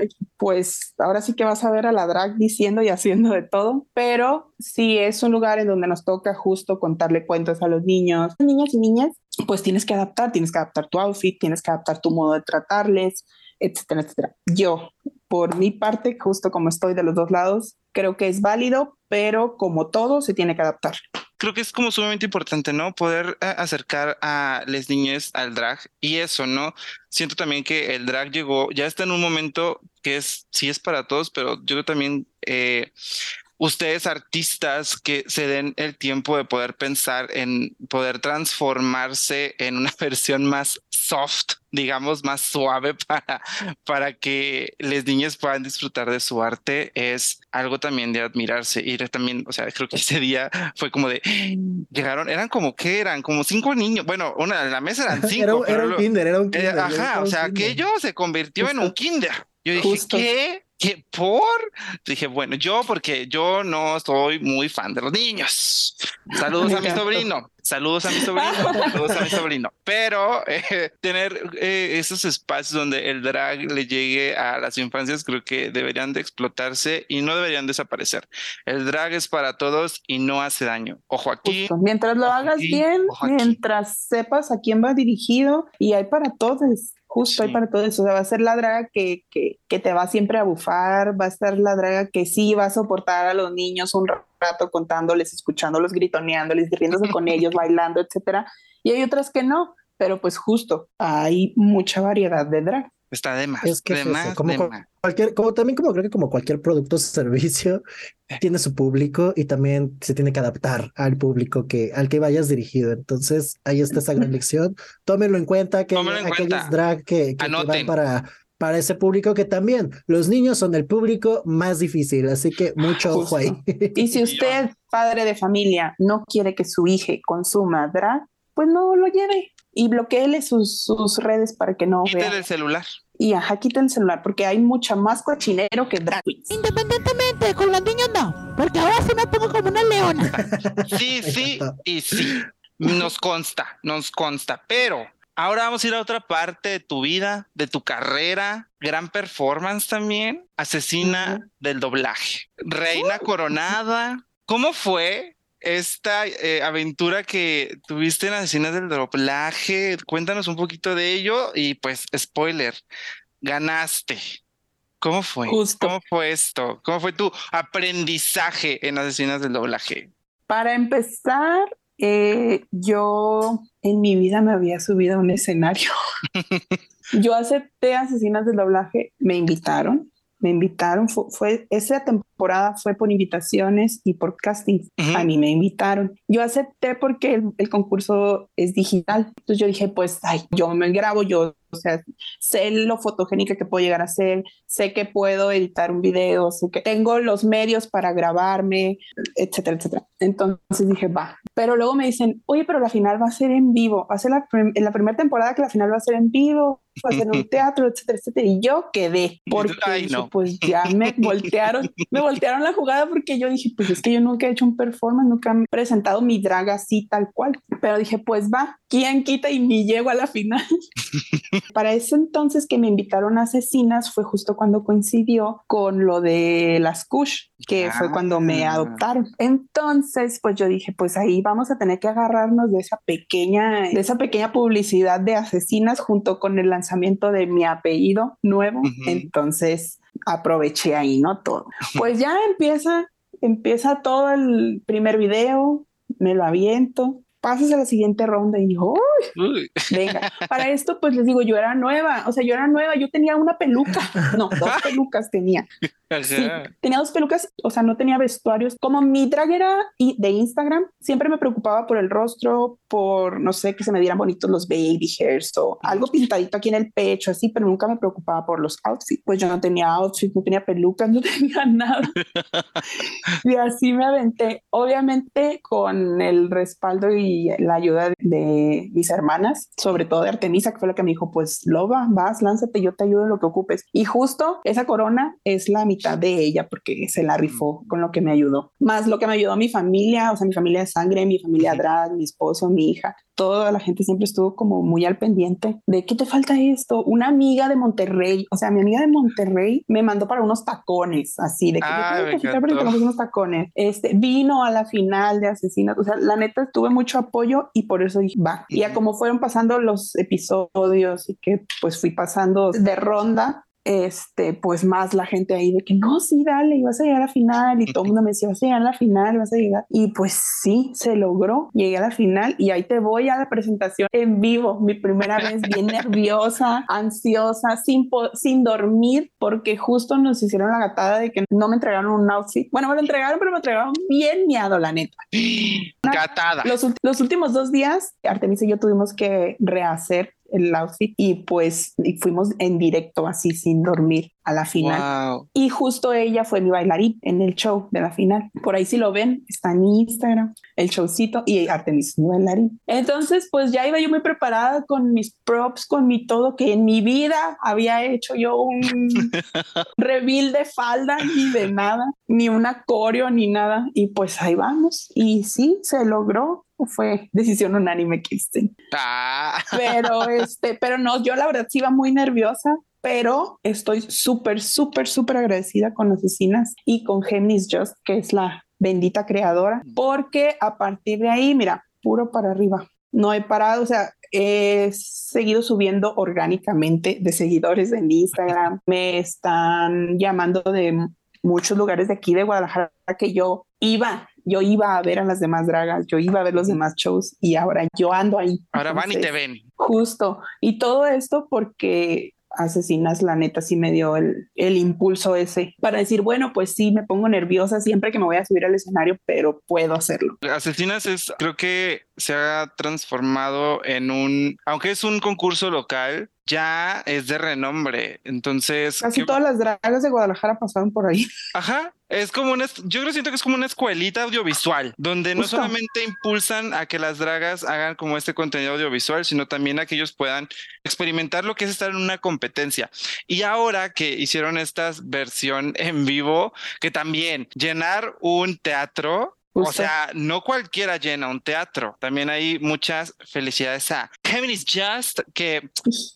pues ahora sí que vas a ver a la drag diciendo y haciendo de todo, pero si es un lugar en donde nos toca justo contarle cuentos a los niños, niñas y niñas, pues tienes que adaptar tu outfit, tienes que adaptar tu modo de tratarles, etcétera, etcétera. Yo, por mi parte, justo como estoy de los dos lados, creo que es válido, pero como todo se tiene que adaptar. Creo que es como sumamente importante, ¿no? Poder acercar a las niñas al drag y eso, ¿no? Siento también que el drag llegó, ya está en un momento que sí es para todos, pero yo también, ustedes artistas que se den el tiempo de poder pensar en poder transformarse en una versión más soft, digamos, más suave para que las niñas puedan disfrutar de su arte, es algo también de admirarse. Y también, o sea, creo que ese día fue como de, llegaron, eran como que eran como 5 niños, bueno, la mesa eran Era, 5, pero era un kinder, ajá, era o un sea, kinder. aquello se convirtió en un Justo, kinder. Yo dije, justo. ¿qué? ¿Qué por? Dije, bueno, porque yo no soy muy fan de los niños. Saludos Me a mi encantó. sobrino, saludos a mi sobrino, saludos a mi sobrino. Pero tener esos espacios donde el drag le llegue a las infancias, creo que deberían de explotarse y no deberían desaparecer. El drag es para todos y no hace daño. Ojo aquí, Justo. Mientras lo ojo hagas aquí, bien, ojo aquí. mientras sepas a quién va dirigido, y hay para todos, justo hay Sí. para todos. O sea, va a ser la draga que te va siempre a bufar, va a estar la draga que sí va a soportar a los niños un rato contándoles, escuchándolos, gritoneándoles, riéndose con ellos, bailando, etcétera. Y hay otras que no, pero pues justo hay mucha variedad de drag. Está de más, Es que de es eso, más, como de más. cualquier, como creo que como cualquier producto o servicio tiene su público y también se tiene que adaptar al público al que vayas dirigido. Entonces, ahí está esa gran lección. Tómenlo en cuenta que Tómenlo en aquellos cuenta. drag que van Anoten. para ese público, que también los niños son el público más difícil, así que mucho ojo ahí. Y si usted, padre de familia, no quiere que su hija consuma drag, pues no lo lleve y bloqueele sus redes para que no Quítele vea. el celular. Y quita el celular porque hay mucha más cochinero que drag queens. Independientemente, con los niños no, porque ahora sí me pongo como una leona. Sí, Me sí encantó. y sí. Nos consta. Pero ahora vamos a ir a otra parte de tu vida, de tu carrera. Gran performance también. Asesina del doblaje. Reina coronada. ¿Cómo fue esta aventura que tuviste en Asesinas del doblaje? Cuéntanos un poquito de ello y pues, spoiler, ganaste. ¿Cómo fue? Justo. ¿Cómo fue esto? ¿Cómo fue tu aprendizaje en Asesinas del doblaje? Para empezar, yo en mi vida me había subido a un escenario. Yo acepté Asesinas del Doblaje, me invitaron, esa temporada fue por invitaciones y por casting. Ujú. A mí me invitaron. Yo acepté porque el concurso es digital. Entonces yo dije, pues, yo me grabo, o sea, sé lo fotogénica que puedo llegar a ser, sé que puedo editar un video, sé que tengo los medios para grabarme, etcétera, etcétera. Entonces dije, va. Pero luego me dicen, oye, pero la final va a ser en vivo, va a ser en la primera temporada que la final va a ser en vivo, va a ser en un teatro, etcétera, etcétera. Y yo quedé, porque Ay, dije, no. pues ya me voltearon la jugada, porque yo dije, pues es que yo nunca he hecho un performance, nunca he presentado mi drag así tal cual. Pero dije, pues va, ¿quién quita y ni llego a la final? Para ese entonces que me invitaron a Asesinas fue justo cuando coincidió con lo de las Kush, que fue cuando me adoptaron. Entonces, pues yo dije, pues ahí vamos a tener que agarrarnos de esa pequeña publicidad de Asesinas junto con el lanzamiento de mi apellido nuevo. Entonces aproveché ahí, ¿no? Todo. Pues ya empieza todo el primer video, me lo aviento. Pasas a la siguiente ronda y digo, Uy. venga, para esto pues les digo, yo era nueva, yo tenía una peluca, no, 2 pelucas tenía. Sí, tenía 2 pelucas, o sea, no tenía vestuarios. Como mi drag era de Instagram, siempre me preocupaba por el rostro, por, no sé, que se me vieran bonitos los baby hairs o algo pintadito aquí en el pecho, así, pero nunca me preocupaba por los outfits. Pues yo no tenía outfits, no tenía pelucas, no tenía nada. Y así me aventé, obviamente con el respaldo y la ayuda de mis hermanas, sobre todo de Artemisa, que fue la que me dijo, pues Loba, vas, lánzate, yo te ayudo en lo que ocupes. Y justo esa corona es la mitad de ella porque se la rifó con lo que me ayudó. Más lo que me ayudó mi familia, o sea, mi familia de sangre, mi familia drag, mi esposo, mi hija. Toda la gente siempre estuvo como muy al pendiente de ¿qué te falta esto? Una amiga de Monterrey, o sea, mi amiga de Monterrey me mandó para unos tacones, así de que yo tengo que quitar para que te unos tacones. Vino a la final de Asesinas, o sea, la neta tuve mucho apoyo y por eso dije, va. Y ya como fueron pasando los episodios y que pues fui pasando de ronda, pues más la gente ahí de que no, sí, dale, y vas a llegar a la final, y todo el mundo me decía, vas a llegar a la final, vas a llegar, y pues sí, se logró, llegué a la final y ahí te voy a la presentación en vivo, mi primera vez, bien nerviosa, ansiosa, sin dormir, porque justo nos hicieron la gatada de que no me entregaron un outfit, bueno, me lo entregaron, pero me entregaron bien miado, la neta. Gatada. Los últimos 2 días, Artemisa y yo tuvimos que rehacer el outfit y pues y fuimos en directo así sin dormir a la final. Wow. Y justo ella fue mi bailarín en el show de la final. Por ahí si lo ven, está en mi Instagram, el showcito, y Artemis es mi bailarín. Entonces, pues ya iba yo muy preparada con mis props, con mi todo, que en mi vida había hecho yo un reveal de falda, ni de nada, ni una coreo, ni nada. Y pues ahí vamos. Y sí, se logró. Fue decisión unánime, Kristen. Pero no, yo la verdad sí iba muy nerviosa, pero estoy súper agradecida con Asesinas y con Géminis Just, que es la bendita creadora, porque a partir de ahí, mira, puro para arriba. No he parado, o sea, he seguido subiendo orgánicamente de seguidores en Instagram. Me están llamando de muchos lugares de aquí de Guadalajara que yo iba a ver a las demás dragas, yo iba a ver los demás shows y ahora yo ando ahí. Ahora Entonces, van y te ven. Justo. Y todo esto porque Asesinas, la neta, sí me dio el impulso ese para decir, bueno, pues sí, me pongo nerviosa siempre que me voy a subir al escenario, pero puedo hacerlo. Asesinas creo que se ha transformado en aunque es un concurso local, ya es de renombre. Entonces, casi todas las dragas de Guadalajara pasaron por ahí. Ajá, es como siento que es como una escuelita audiovisual, donde no solamente impulsan a que las dragas hagan como este contenido audiovisual, sino también a que ellos puedan experimentar lo que es estar en una competencia. Y ahora que hicieron esta versión en vivo, que también llenar un teatro. O sea, no cualquiera llena un teatro. También hay muchas felicidades a Géminis Just, que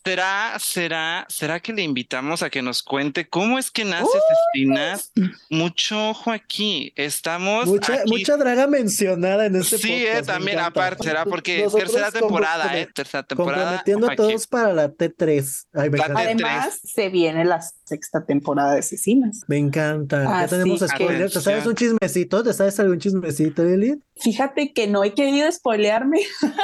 será que le invitamos a que nos cuente cómo es que nace Asesinas. Mucho ojo aquí. Estamos mucha draga mencionada en este podcast. Sí, también aparte será porque tercera temporada. Comprometiendo a todos para la T3. Ay, me encanta. Además, se viene la sexta temporada de Asesinas. Me encanta. Ya tenemos spoilers. ¿Te sabes un chismecito? ¿Te sabes algún chismecito, Eli? Fíjate que no he querido spoilearme.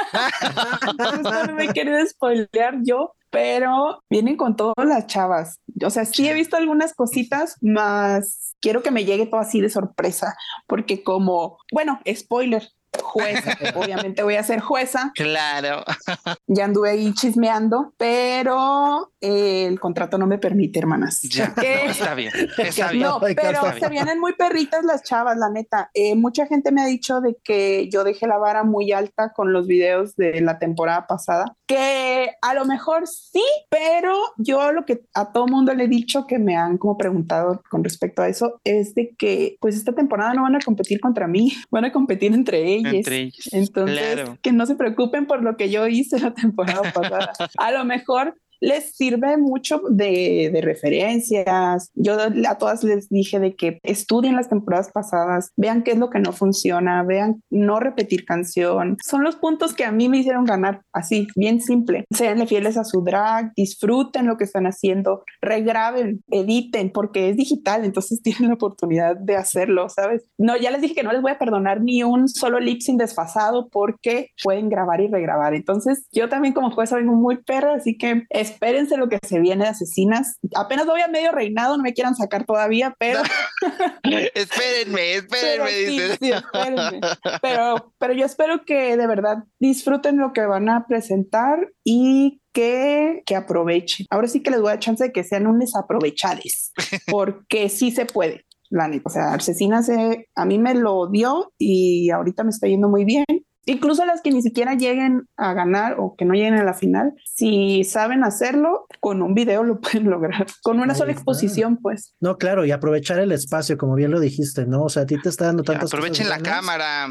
No me he querido spoilear yo, pero vienen con todas las chavas. O sea, sí he visto algunas cositas, más quiero que me llegue todo así de sorpresa, porque spoiler, jueza, obviamente voy a ser jueza. Claro. Ya anduve ahí chismeando, pero el contrato no me permite, hermanas. Ya, está bien. No, pero se vienen muy perritas las chavas, la neta. Mucha gente me ha dicho de que yo dejé la vara muy alta con los videos de la temporada pasada, que a lo mejor sí, pero yo lo que a todo mundo le he dicho, que me han como preguntado con respecto a eso, es de que pues esta temporada no van a competir contra mí, van a competir entre ellos. Entonces, claro, que no se preocupen por lo que yo hice la temporada pasada. A lo mejor les sirve mucho de referencias. Yo a todas les dije de que estudien las temporadas pasadas, vean qué es lo que no funciona, vean no repetir canción. Son los puntos que a mí me hicieron ganar, así, bien simple. Sean fieles a su drag, disfruten lo que están haciendo, regraben, editen, porque es digital, entonces tienen la oportunidad de hacerlo, ¿sabes? No, ya les dije que no les voy a perdonar ni un solo lip sync desfasado porque pueden grabar y regrabar. Entonces, yo también como jueza vengo muy perra, así que espérense lo que se viene de Asesinas. Apenas voy a medio reinado, no me quieran sacar todavía, pero... espérenme, dices. Sí, espérenme. Pero yo espero que de verdad disfruten lo que van a presentar y que aprovechen. Ahora sí que les voy a dar chance de que sean un desaprovechades, porque sí se puede, la neta. O sea, Asesinas a mí me lo dio y ahorita me está yendo muy bien. Incluso las que ni siquiera lleguen a ganar o que no lleguen a la final, si saben hacerlo, con un video lo pueden lograr, con una sola exposición, pues. No, claro, y aprovechar el espacio, como bien lo dijiste, ¿no? O sea, a ti te está dando tantas cosas. Aprovechen la cámara.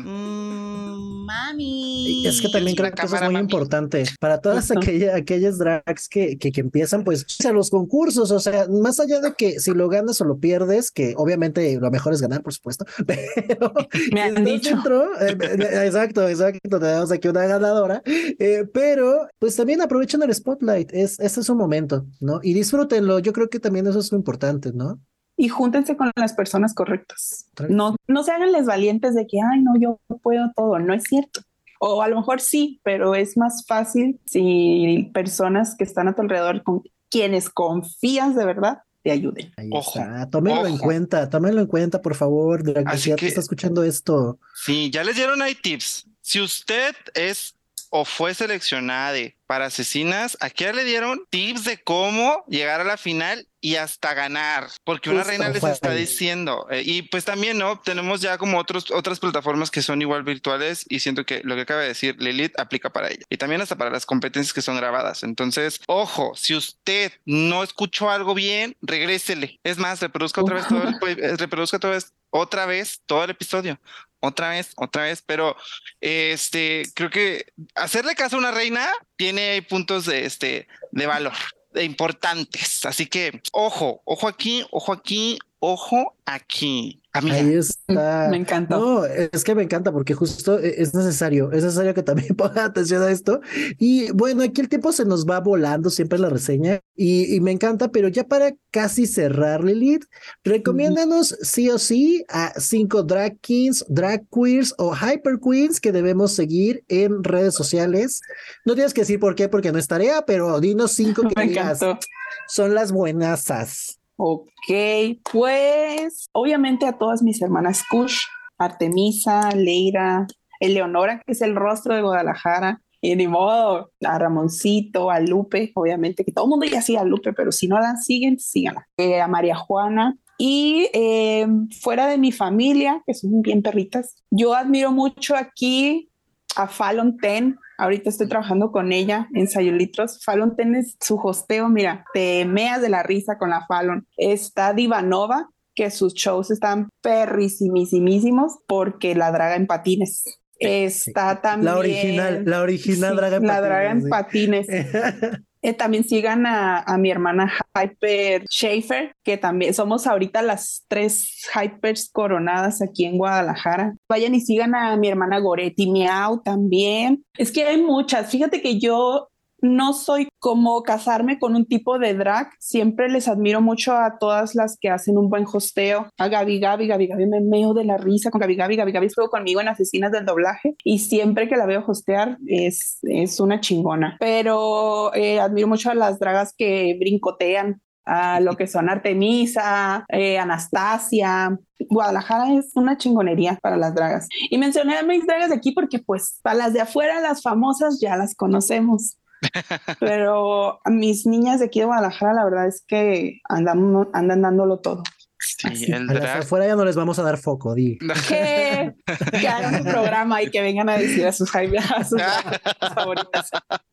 Mami. Es que también creo que eso es muy importante para todas aquellas drags que empiezan, pues, a los concursos. O sea, más allá de que si lo ganas o lo pierdes, que obviamente lo mejor es ganar, por supuesto, pero me han dicho. Exacto, tenemos aquí una ganadora, pero pues también aprovechen el spotlight, este es su momento, ¿no? Y disfrútenlo, yo creo que también eso es lo importante, ¿no? Y júntense con las personas correctas. No se hagan les valientes de que, ay, no, yo puedo todo, no es cierto. O a lo mejor sí, pero es más fácil si personas que están a tu alrededor, con quienes confías de verdad, te ayuden. Ahí está. Tómenlo en cuenta, por favor, si ya te está escuchando esto. Sí, ya les dieron ahí tips. Si usted es o fue seleccionada para asesinas, aquí ya le dieron tips de cómo llegar a la final y hasta ganar, porque una reina les está diciendo, y pues también, ¿no? Tenemos ya como otras plataformas que son igual virtuales y siento que lo que acaba de decir Lilith aplica para ella y también hasta para las competencias que son grabadas. Entonces, ojo, si usted no escuchó algo bien, regrésele. Es más, reproduzca otra vez todo el episodio. Otra vez, pero creo que hacerle caso a una reina tiene puntos de valor, de importantes. Así que, ojo aquí, ojo aquí. Amiga. Ahí está. Me encanta. No, es que me encanta porque justo es necesario que también pongan atención a esto. Y bueno, aquí el tiempo se nos va volando siempre en la reseña y me encanta, pero ya para casi cerrar, Lilith, recomiéndanos sí o sí a 5 drag kings, drag queers o hyper queens que debemos seguir en redes sociales. No tienes que decir por qué, porque no es tarea, pero dinos 5 que digas, son las buenasas. Ok, pues obviamente a todas mis hermanas Kush, Artemisa, Leira, Eleonora, que es el rostro de Guadalajara, y ni modo, a Ramoncito, a Lupe, obviamente, que todo el mundo ya sigue a Lupe, pero si no la siguen, síganla. A María Juana. Y fuera de mi familia, que son bien perritas, yo admiro mucho aquí a Fallon Ten. Ahorita estoy trabajando con ella en Sayulitros. Fallon Ten es su hosteo, mira, te meas de la risa con la Fallon. Está Divanova, que sus shows están perrisimísimos porque la draga en patines. Está también... La original sí, draga en patines. La draga en patines. También sigan a mi hermana Hyper Schaefer, que también somos ahorita las 3 Hypers coronadas aquí en Guadalajara. Vayan y sigan a mi hermana Goretti Miau también. Es que hay muchas. Fíjate que yo no soy como casarme con un tipo de drag. Siempre les admiro mucho a todas las que hacen un buen hosteo. A Gaby, me meo de la risa con Gaby estuvo conmigo en Asesinas del Doblaje y siempre que la veo hostear es una chingona. Pero admiro mucho a las dragas que brincotean, a lo que son Artemisa, Anastasia. Guadalajara es una chingonería para las dragas. Y mencioné a mis dragas de aquí porque pues para las de afuera, las famosas ya las conocemos. Pero a mis niñas de aquí de Guadalajara, la verdad es que andan dándolo todo. Sí, el a las drag. afuera ya no les vamos a dar foco, di. Que hagan un programa y que vengan a decir a sus favoritas.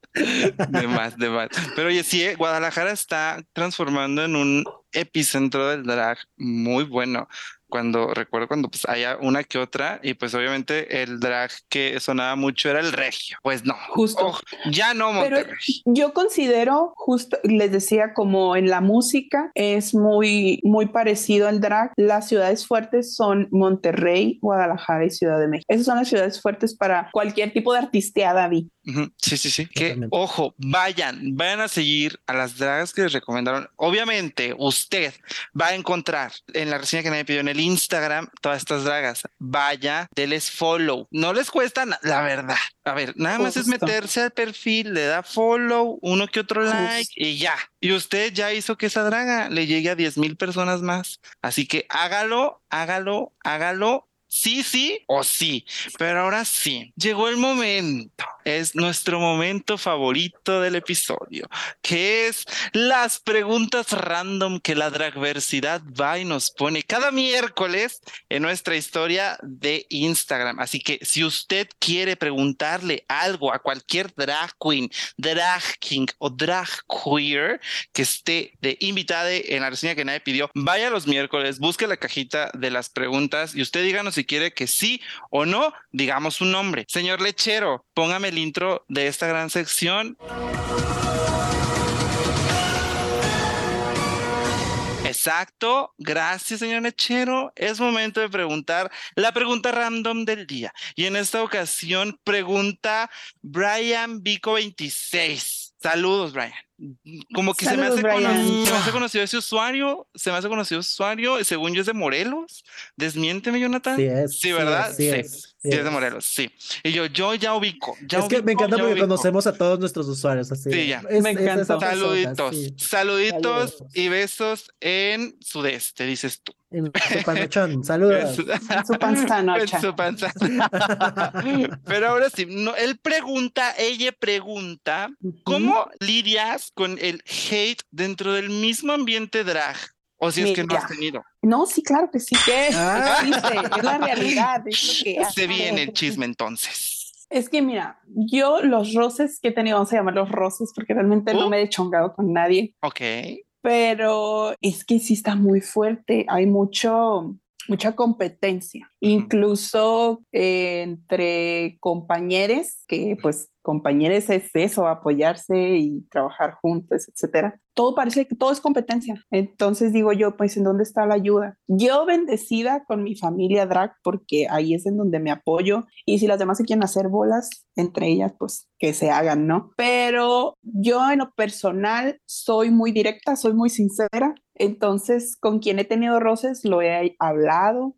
De más. Pero oye, sí, Guadalajara está transformando en un epicentro del drag muy bueno. Recuerdo cuando pues haya una que otra y pues obviamente el drag que sonaba mucho era el regio. Pues no, justo. Ya no Monterrey. Pero yo considero, justo les decía, como en la música es muy, muy parecido al drag. Las ciudades fuertes son Monterrey, Guadalajara y Ciudad de México. Esas son las ciudades fuertes para cualquier tipo de artisteada, Vi. Sí. Que, ojo, vayan a seguir a las dragas que les recomendaron. Obviamente, usted va a encontrar en la reseña que nadie pidió en el Instagram todas estas dragas. Vaya, deles follow. No les cuesta la verdad. A ver, nada más es meterse al perfil, le da follow, uno que otro like y ya. Y usted ya hizo que esa draga le llegue a 10,000 personas más. Así que hágalo. Sí o sí, pero ahora sí, llegó el momento, es nuestro momento favorito del episodio, que es las preguntas random que la dragversidad va y nos pone cada miércoles en nuestra historia de Instagram. Así que si usted quiere preguntarle algo a cualquier drag queen, drag king o drag queer que esté de invitada en la reseña que nadie pidió, vaya los miércoles, busque la cajita de las preguntas y usted díganos si quiere que sí o no, digamos un nombre. Señor Lechero, póngame el intro de esta gran sección. Exacto, gracias señor Lechero. Es momento de preguntar la pregunta random del día. Y en esta ocasión pregunta Brian Vico 26. Saludos, Brian. Como que Saludos, Brian. se me hace conocido ese usuario, según yo es de Morelos. Desmiénteme, Jonathan. Sí, ¿verdad? sí Sí, es, sí sí es de es. Morelos, sí. Y yo ya ubico, Es que me encanta ya porque ubico. conocemos a todos nuestros usuarios, así. Sí, ya. Me Es esa encantó. persona, Saluditos, sí. saluditos Saludos. y besos en Sudeste, dices tú. En su panochón, En su, saludos. En su panza en noche. su panza. Pero ahora sí, no, ella pregunta, ¿cómo lidias con el hate dentro del mismo ambiente drag? O si es que no has Mira, tenido. no, sí, claro que sí, que Ah. existe, es la realidad, es lo que Se viene hay. el chisme entonces. Es que mira, yo los roces que he tenido, vamos a llamarlos roces, porque realmente no me he chongado con nadie, Ok. pero es que sí está muy fuerte, hay mucha competencia, incluso entre compañeros, que pues compañeros es eso, apoyarse y trabajar juntos, etcétera. Todo parece que todo es competencia. Entonces digo yo, pues, ¿en dónde está la ayuda? Yo bendecida con mi familia drag porque ahí es en donde me apoyo y si las demás se quieren hacer bolas entre ellas, pues que se hagan, ¿no? Pero yo en lo personal soy muy directa, soy muy sincera. Entonces, con quien he tenido roces, lo he hablado,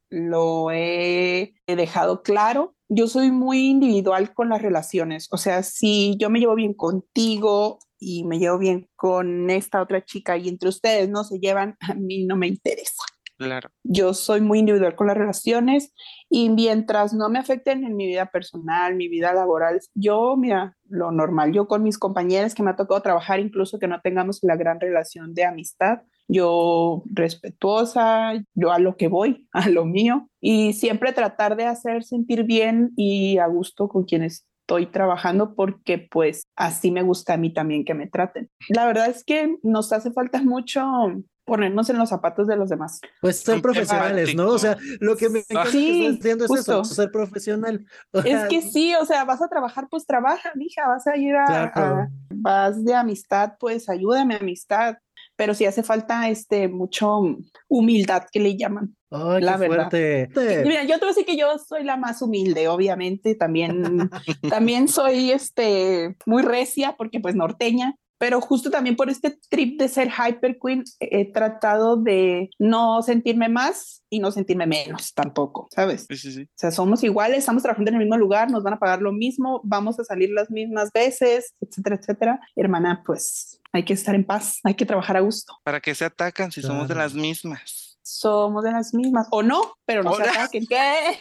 he dejado claro. Yo soy muy individual con las relaciones, o sea, si yo me llevo bien contigo y me llevo bien con esta otra chica y entre ustedes no se llevan, a mí no me interesa. Claro. Yo soy muy individual con las relaciones y mientras no me afecten en mi vida personal, mi vida laboral, yo, mira, lo normal, yo con mis compañeras que me ha tocado trabajar, incluso que no tengamos la gran relación de amistad, yo respetuosa, yo a lo que voy, a lo mío, y siempre tratar de hacer sentir bien y a gusto con quienes estoy trabajando porque pues así me gusta a mí también que me traten. La verdad es que nos hace falta mucho ponernos en los zapatos de los demás. Pues ser profesionales, ¿no? O sea, lo que me encanta que estás Sí, diciendo es justo. eso, ser profesional. O Es sea, que sí, o sea, vas a trabajar, pues trabaja, mija, vas a ir claro. vas de amistad, pues ayúdame amistad, pero sí hace falta mucho humildad que le llaman, Ay, qué la verdad. fuerte. Mira, yo te voy a decir que yo soy la más humilde, obviamente, también soy muy recia porque pues norteña, pero justo también por este trip de ser hyper queen he tratado de no sentirme más y no sentirme menos tampoco, ¿sabes? Sí, sí, sí. O sea, somos iguales, estamos trabajando en el mismo lugar, nos van a pagar lo mismo, vamos a salir las mismas veces, etcétera, etcétera. Hermana, pues hay que estar en paz, hay que trabajar a gusto. ¿Para qué se atacan si somos de Claro. las mismas? Somos de las mismas, o no, pero no se Hola. ataquen. ¿Qué?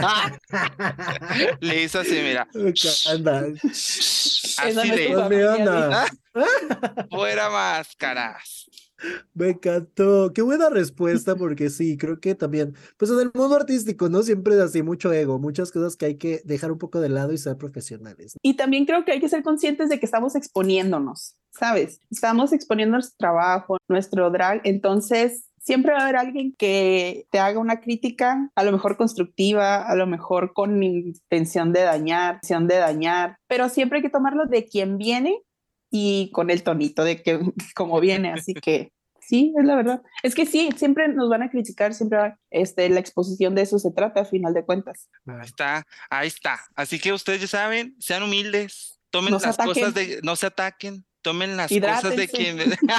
Le hizo así, mira. Anda. Esa Así no es tu de. Pues mi familia, onda. Fuera máscaras. Me encantó. Qué buena respuesta, porque sí, creo que también, pues en el mundo artístico, ¿no? Siempre es así, mucho ego, muchas cosas que hay que dejar un poco de lado y ser profesionales. Y también creo que hay que ser conscientes de que estamos exponiéndonos, ¿sabes? Estamos exponiendo nuestro trabajo, nuestro drag, entonces siempre va a haber alguien que te haga una crítica, a lo mejor constructiva, a lo mejor con intención de dañar, pero siempre hay que tomarlo de quien viene y con el tonito de que como viene, así que sí, es la verdad. Es que sí, siempre nos van a criticar, siempre la exposición de eso se trata a final de cuentas. Ahí está, ahí está. Así que ustedes ya saben, sean humildes, tomen No se las ataquen. cosas no se ataquen, tomen las cosas de Hidrátense. quien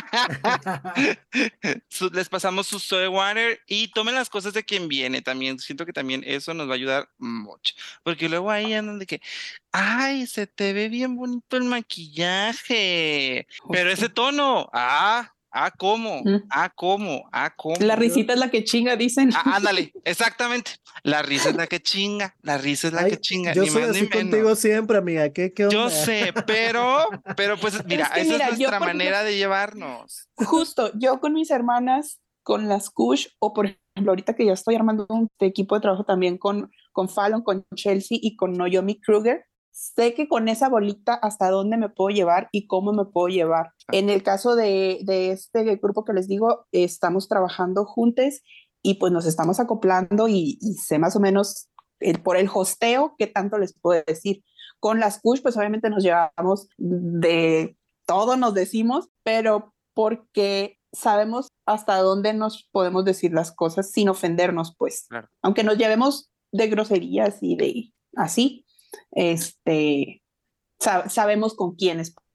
les pasamos su soy water y tomen las cosas de quien viene también. Siento que también eso nos va a ayudar mucho, porque luego ahí andan de que, ay, se te ve bien bonito el maquillaje, pero ese tono, ¿cómo? ¿Cómo? La risita es la que chinga, dicen. Ándale, exactamente. La risa es la que chinga, la risa es la que Ay, chinga, yo ni soy más ni así menos. contigo siempre, amiga. ¿Qué Yo onda? sé, pero pues mira, Es que esa mira, es nuestra yo, por ejemplo, manera de llevarnos. justo yo con mis hermanas, con las Kush, o por ejemplo, ahorita que ya estoy armando un equipo de trabajo también con Fallon, con Chelsea y con Noyomi Kruger, sé que con esa bolita hasta dónde me puedo llevar y cómo me puedo llevar. En el caso de este grupo que les digo, estamos trabajando juntos y pues nos estamos acoplando y sé más o menos por el hosteo qué tanto les puedo decir. Con las Kush, pues obviamente nos llevamos de todo, nos decimos, pero porque sabemos hasta dónde nos podemos decir las cosas sin ofendernos, pues. Claro. Aunque nos llevemos de groserías y de así, sabemos con quiénes,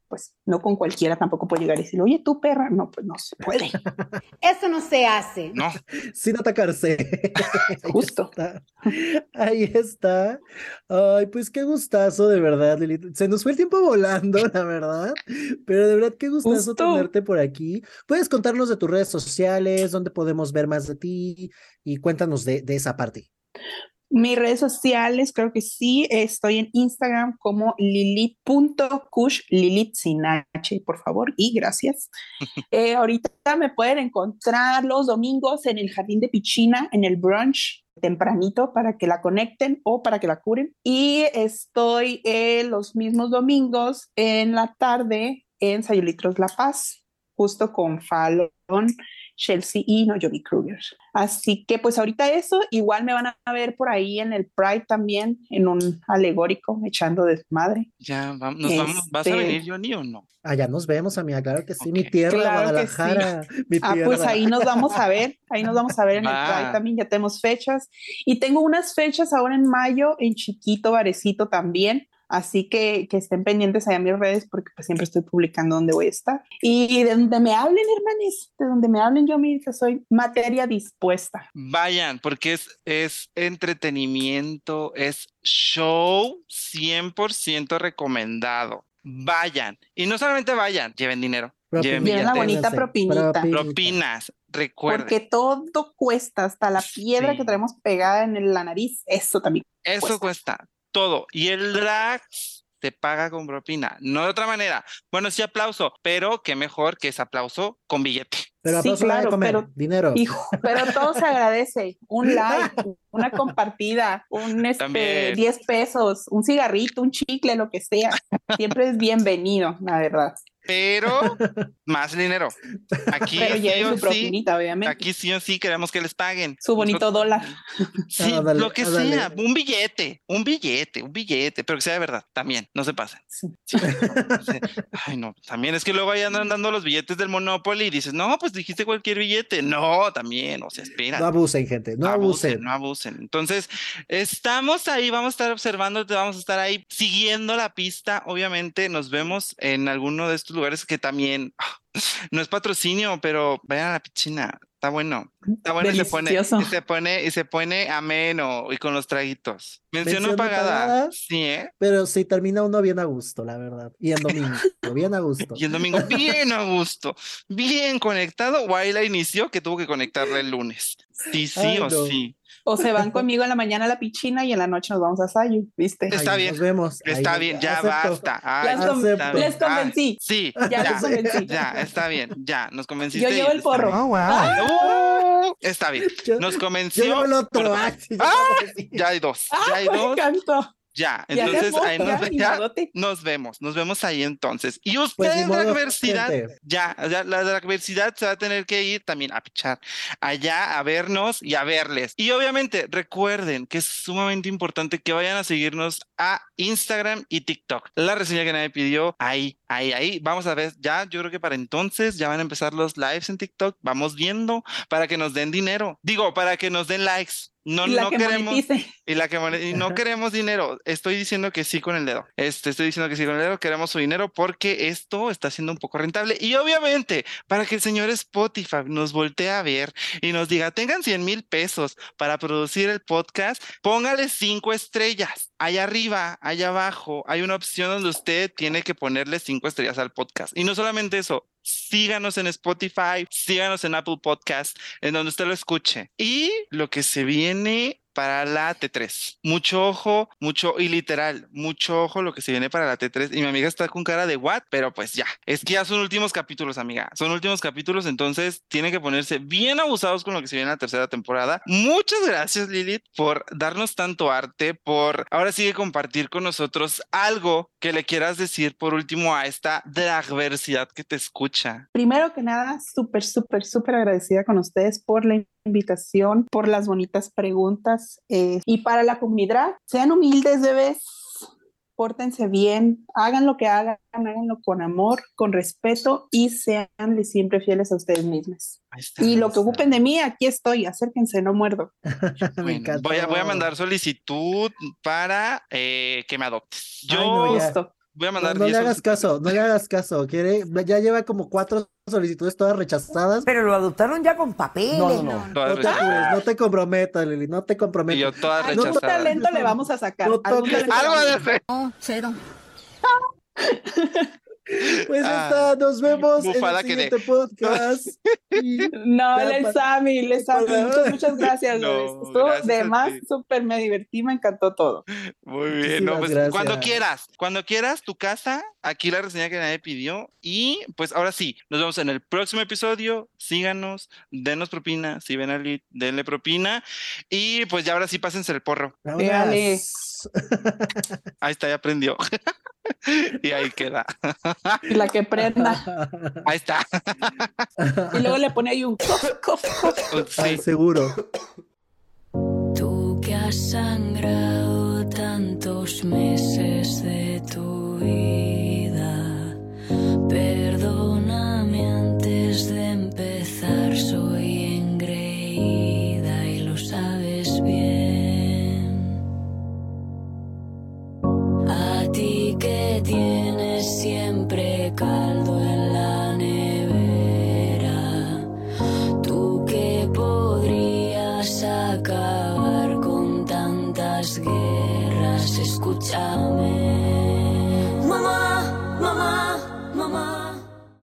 pues no con cualquiera tampoco puedo llegar y decir, oye, tú perra, no, pues no se puede. Eso no se hace. No, Sin atacarse. Ahí Justo. está. Ahí está. Ay, pues qué gustazo, de verdad, Lilith. Se nos fue el tiempo volando, la verdad. Pero de verdad, qué gustazo Justo. tenerte por aquí. ¿Puedes contarnos de tus redes sociales, dónde podemos ver más de ti? Y cuéntanos de esa parte. Mis redes sociales, creo que sí, estoy en Instagram como lilith.kush, Lilith sin H, por favor, y gracias. Ahorita me pueden encontrar los domingos en el Jardín de Pichina, en el brunch, tempranito para que la conecten o para que la curen. Y estoy los mismos domingos en la tarde en Sayulitros La Paz, justo con Fallon, Chelsea y Noyomi Kruger. Así que pues ahorita eso, igual me van a ver por ahí en el Pride también, en un alegórico, echando desmadre. ya nos vamos. ¿Vas a venir, Johnny, o no? Allá nos vemos, amiga, claro que sí, mi Ok. tierra, Claro que Guadalajara, mi Ah, pues tierra. ahí nos vamos a ver, ahí nos vamos a ver en el Va. Pride también, ya tenemos fechas. Y tengo unas fechas ahora en mayo en Chiquito, Varecito también. Así que estén pendientes allá en mis redes porque pues siempre estoy publicando dónde voy a estar. Y de donde me hablen, hermanes, de donde me hablen, yo misma soy materia dispuesta. Vayan, porque es entretenimiento, es show 100% recomendado. Vayan. Y no solamente vayan, lleven dinero, lleven Lleven la billetes, bonita propinita. propinas, recuerden. Porque todo cuesta, hasta la piedra Sí. que traemos pegada en la nariz, eso también Eso cuesta todo. Y el drag se paga con propina, no de otra manera. Bueno, sí aplauso, pero qué mejor que ese aplauso con billete. Pero Sí, aplauso nada de claro, comer, pero- dinero. Pero todo se agradece, un like, una compartida, También. 10 pesos, un cigarrito, un chicle, lo que sea, siempre es bienvenido, la verdad. Pero más dinero. Aquí Pero sí lleven o su sí, propinita, obviamente. aquí sí o sí queremos que les paguen. Su bonito dólar. Sí, Ándale, lo que ándale. sea, un billete, pero que sea de verdad, también, no se pasen. Sí. Sí, sí. Ay, no, también es que luego ahí andan dando los billetes del Monopoly y dices, no, pues dijiste cualquier billete. No, también, o sea, espera. No abusen, gente, no abusen. No abusen. Entonces, estamos ahí, vamos a estar observando, vamos a estar ahí siguiendo la pista. Obviamente, nos vemos en alguno de estos lugares que también no es patrocinio, pero vayan a la piscina. Está bueno. Está bueno Delicioso. y se pone ameno y con los traguitos. Mención no Mención no pagada. pagada. Sí, ¿eh? Pero sí termina uno bien a gusto, la verdad. Y en domingo, bien a gusto. Y el domingo bien a gusto, bien conectado. O ahí la inició que tuvo que conectarla el lunes. Sí Ay, o no. sí. O se van conmigo en la mañana a la piscina y en la noche nos vamos a Sayu, ¿viste? Está Ahí bien. Nos vemos. Ahí Está nos- bien, ya acepto. basta. Ay, Les, ya con- está bien. les convencí. Sí, Ya ya, los convencí. ya, está bien, ya, nos convenciste. Yo llevo y el está porro. bien. Oh, wow. Está bien, Yo- nos Yo convenció. llevo el otro. por- Ay, sí, ¡Ah! sí. Ya hay dos, Ah, ya hay me dos, encantó. ya. Ya se Entonces, fue, ahí ya, ni modote. nos vemos ahí entonces. Y Pues ustedes, ni modo, Dragversidad, gente. ya, la Dragversidad se va a tener que ir también a pichar allá, a vernos y a verles. Y obviamente, recuerden que es sumamente importante que vayan a seguirnos a Instagram y TikTok. La reseña que nadie pidió, ahí. Vamos a ver, ya, yo creo que para entonces ya van a empezar los lives en TikTok. Vamos viendo para que nos den dinero. Digo, para que nos den likes. No, Y la no que queremos. monetice. Y no queremos dinero. Estoy diciendo que sí con el dedo. Estoy diciendo que sí con el dedo. Queremos su dinero porque esto está siendo un poco rentable. Y obviamente, para que el señor Spotify nos voltee a ver y nos diga, tengan 100,000 pesos para producir el podcast, póngale 5 estrellas. Allá arriba, allá abajo, hay una opción donde usted tiene que ponerle 5 estrellas al podcast. Y no solamente eso, síganos en Spotify, síganos en Apple Podcast, en donde usted lo escuche. Y lo que se viene para la T3. Mucho ojo, y literal, mucho ojo lo que se viene para la T3. Y mi amiga está con cara de what, pero pues ya. Es que ya son últimos capítulos, amiga. Son últimos capítulos, entonces tienen que ponerse bien abusados con lo que se viene en la tercera temporada. Muchas gracias, Lilith, por darnos tanto arte, por ahora sí que compartir con nosotros algo que le quieras decir por último a esta dragversidad que te escucha. Primero que nada, súper agradecida con ustedes por la invitación, por las bonitas preguntas. Y para la comunidad, sean humildes, bebés, pórtense bien, hagan lo que hagan, háganlo con amor, con respeto y seanle siempre fieles a ustedes mismos. Ahí está. Y lo que ocupen de mí, aquí estoy, acérquense, no muerdo. Me Bueno, encantó. voy a mandar solicitud para que me adoptes. Ay, no, ya. Justo. voy a mandar No le 10 hagas caso, no le hagas caso. Ya lleva como 4 solicitudes todas rechazadas. Pero lo adoptaron ya con papeles. todas No te rechazadas. apures, no te comprometas, Lili, no te Y comprometas. yo todas Algún rechazadas. talento le vamos a sacar. No algún toques. talento le Algo vamos de a sacar. fe. No, cero. Pues está, nos vemos en bufada el que de- siguiente podcast. Y No, ya les Sami, muchas gracias. No, Lourdes. Estuvo gracias de a más, ti. súper, me divertí, me encantó todo. Muy bien, Muchísimas no, pues gracias. cuando quieras, tu casa, aquí la reseña que nadie pidió. Y pues ahora sí, nos vemos en el próximo episodio. Síganos, denos propina. Si ven a Lit, denle propina. Y pues ya ahora sí, pásense el porro. Dale. Ahí está, ya aprendió. Y ahí queda. Y la que prenda. Ahí está. Y luego le pone ahí un cof. Ay, Sí. seguro. Tú que has sangrado tantos meses de tu vida, perdóname antes de empezar, soy engreída y lo sabes bien. A ti que tienes siempre caldo en la nevera, tú que podrías acabar con tantas guerras, escúchame. Mamá, mamá, mamá.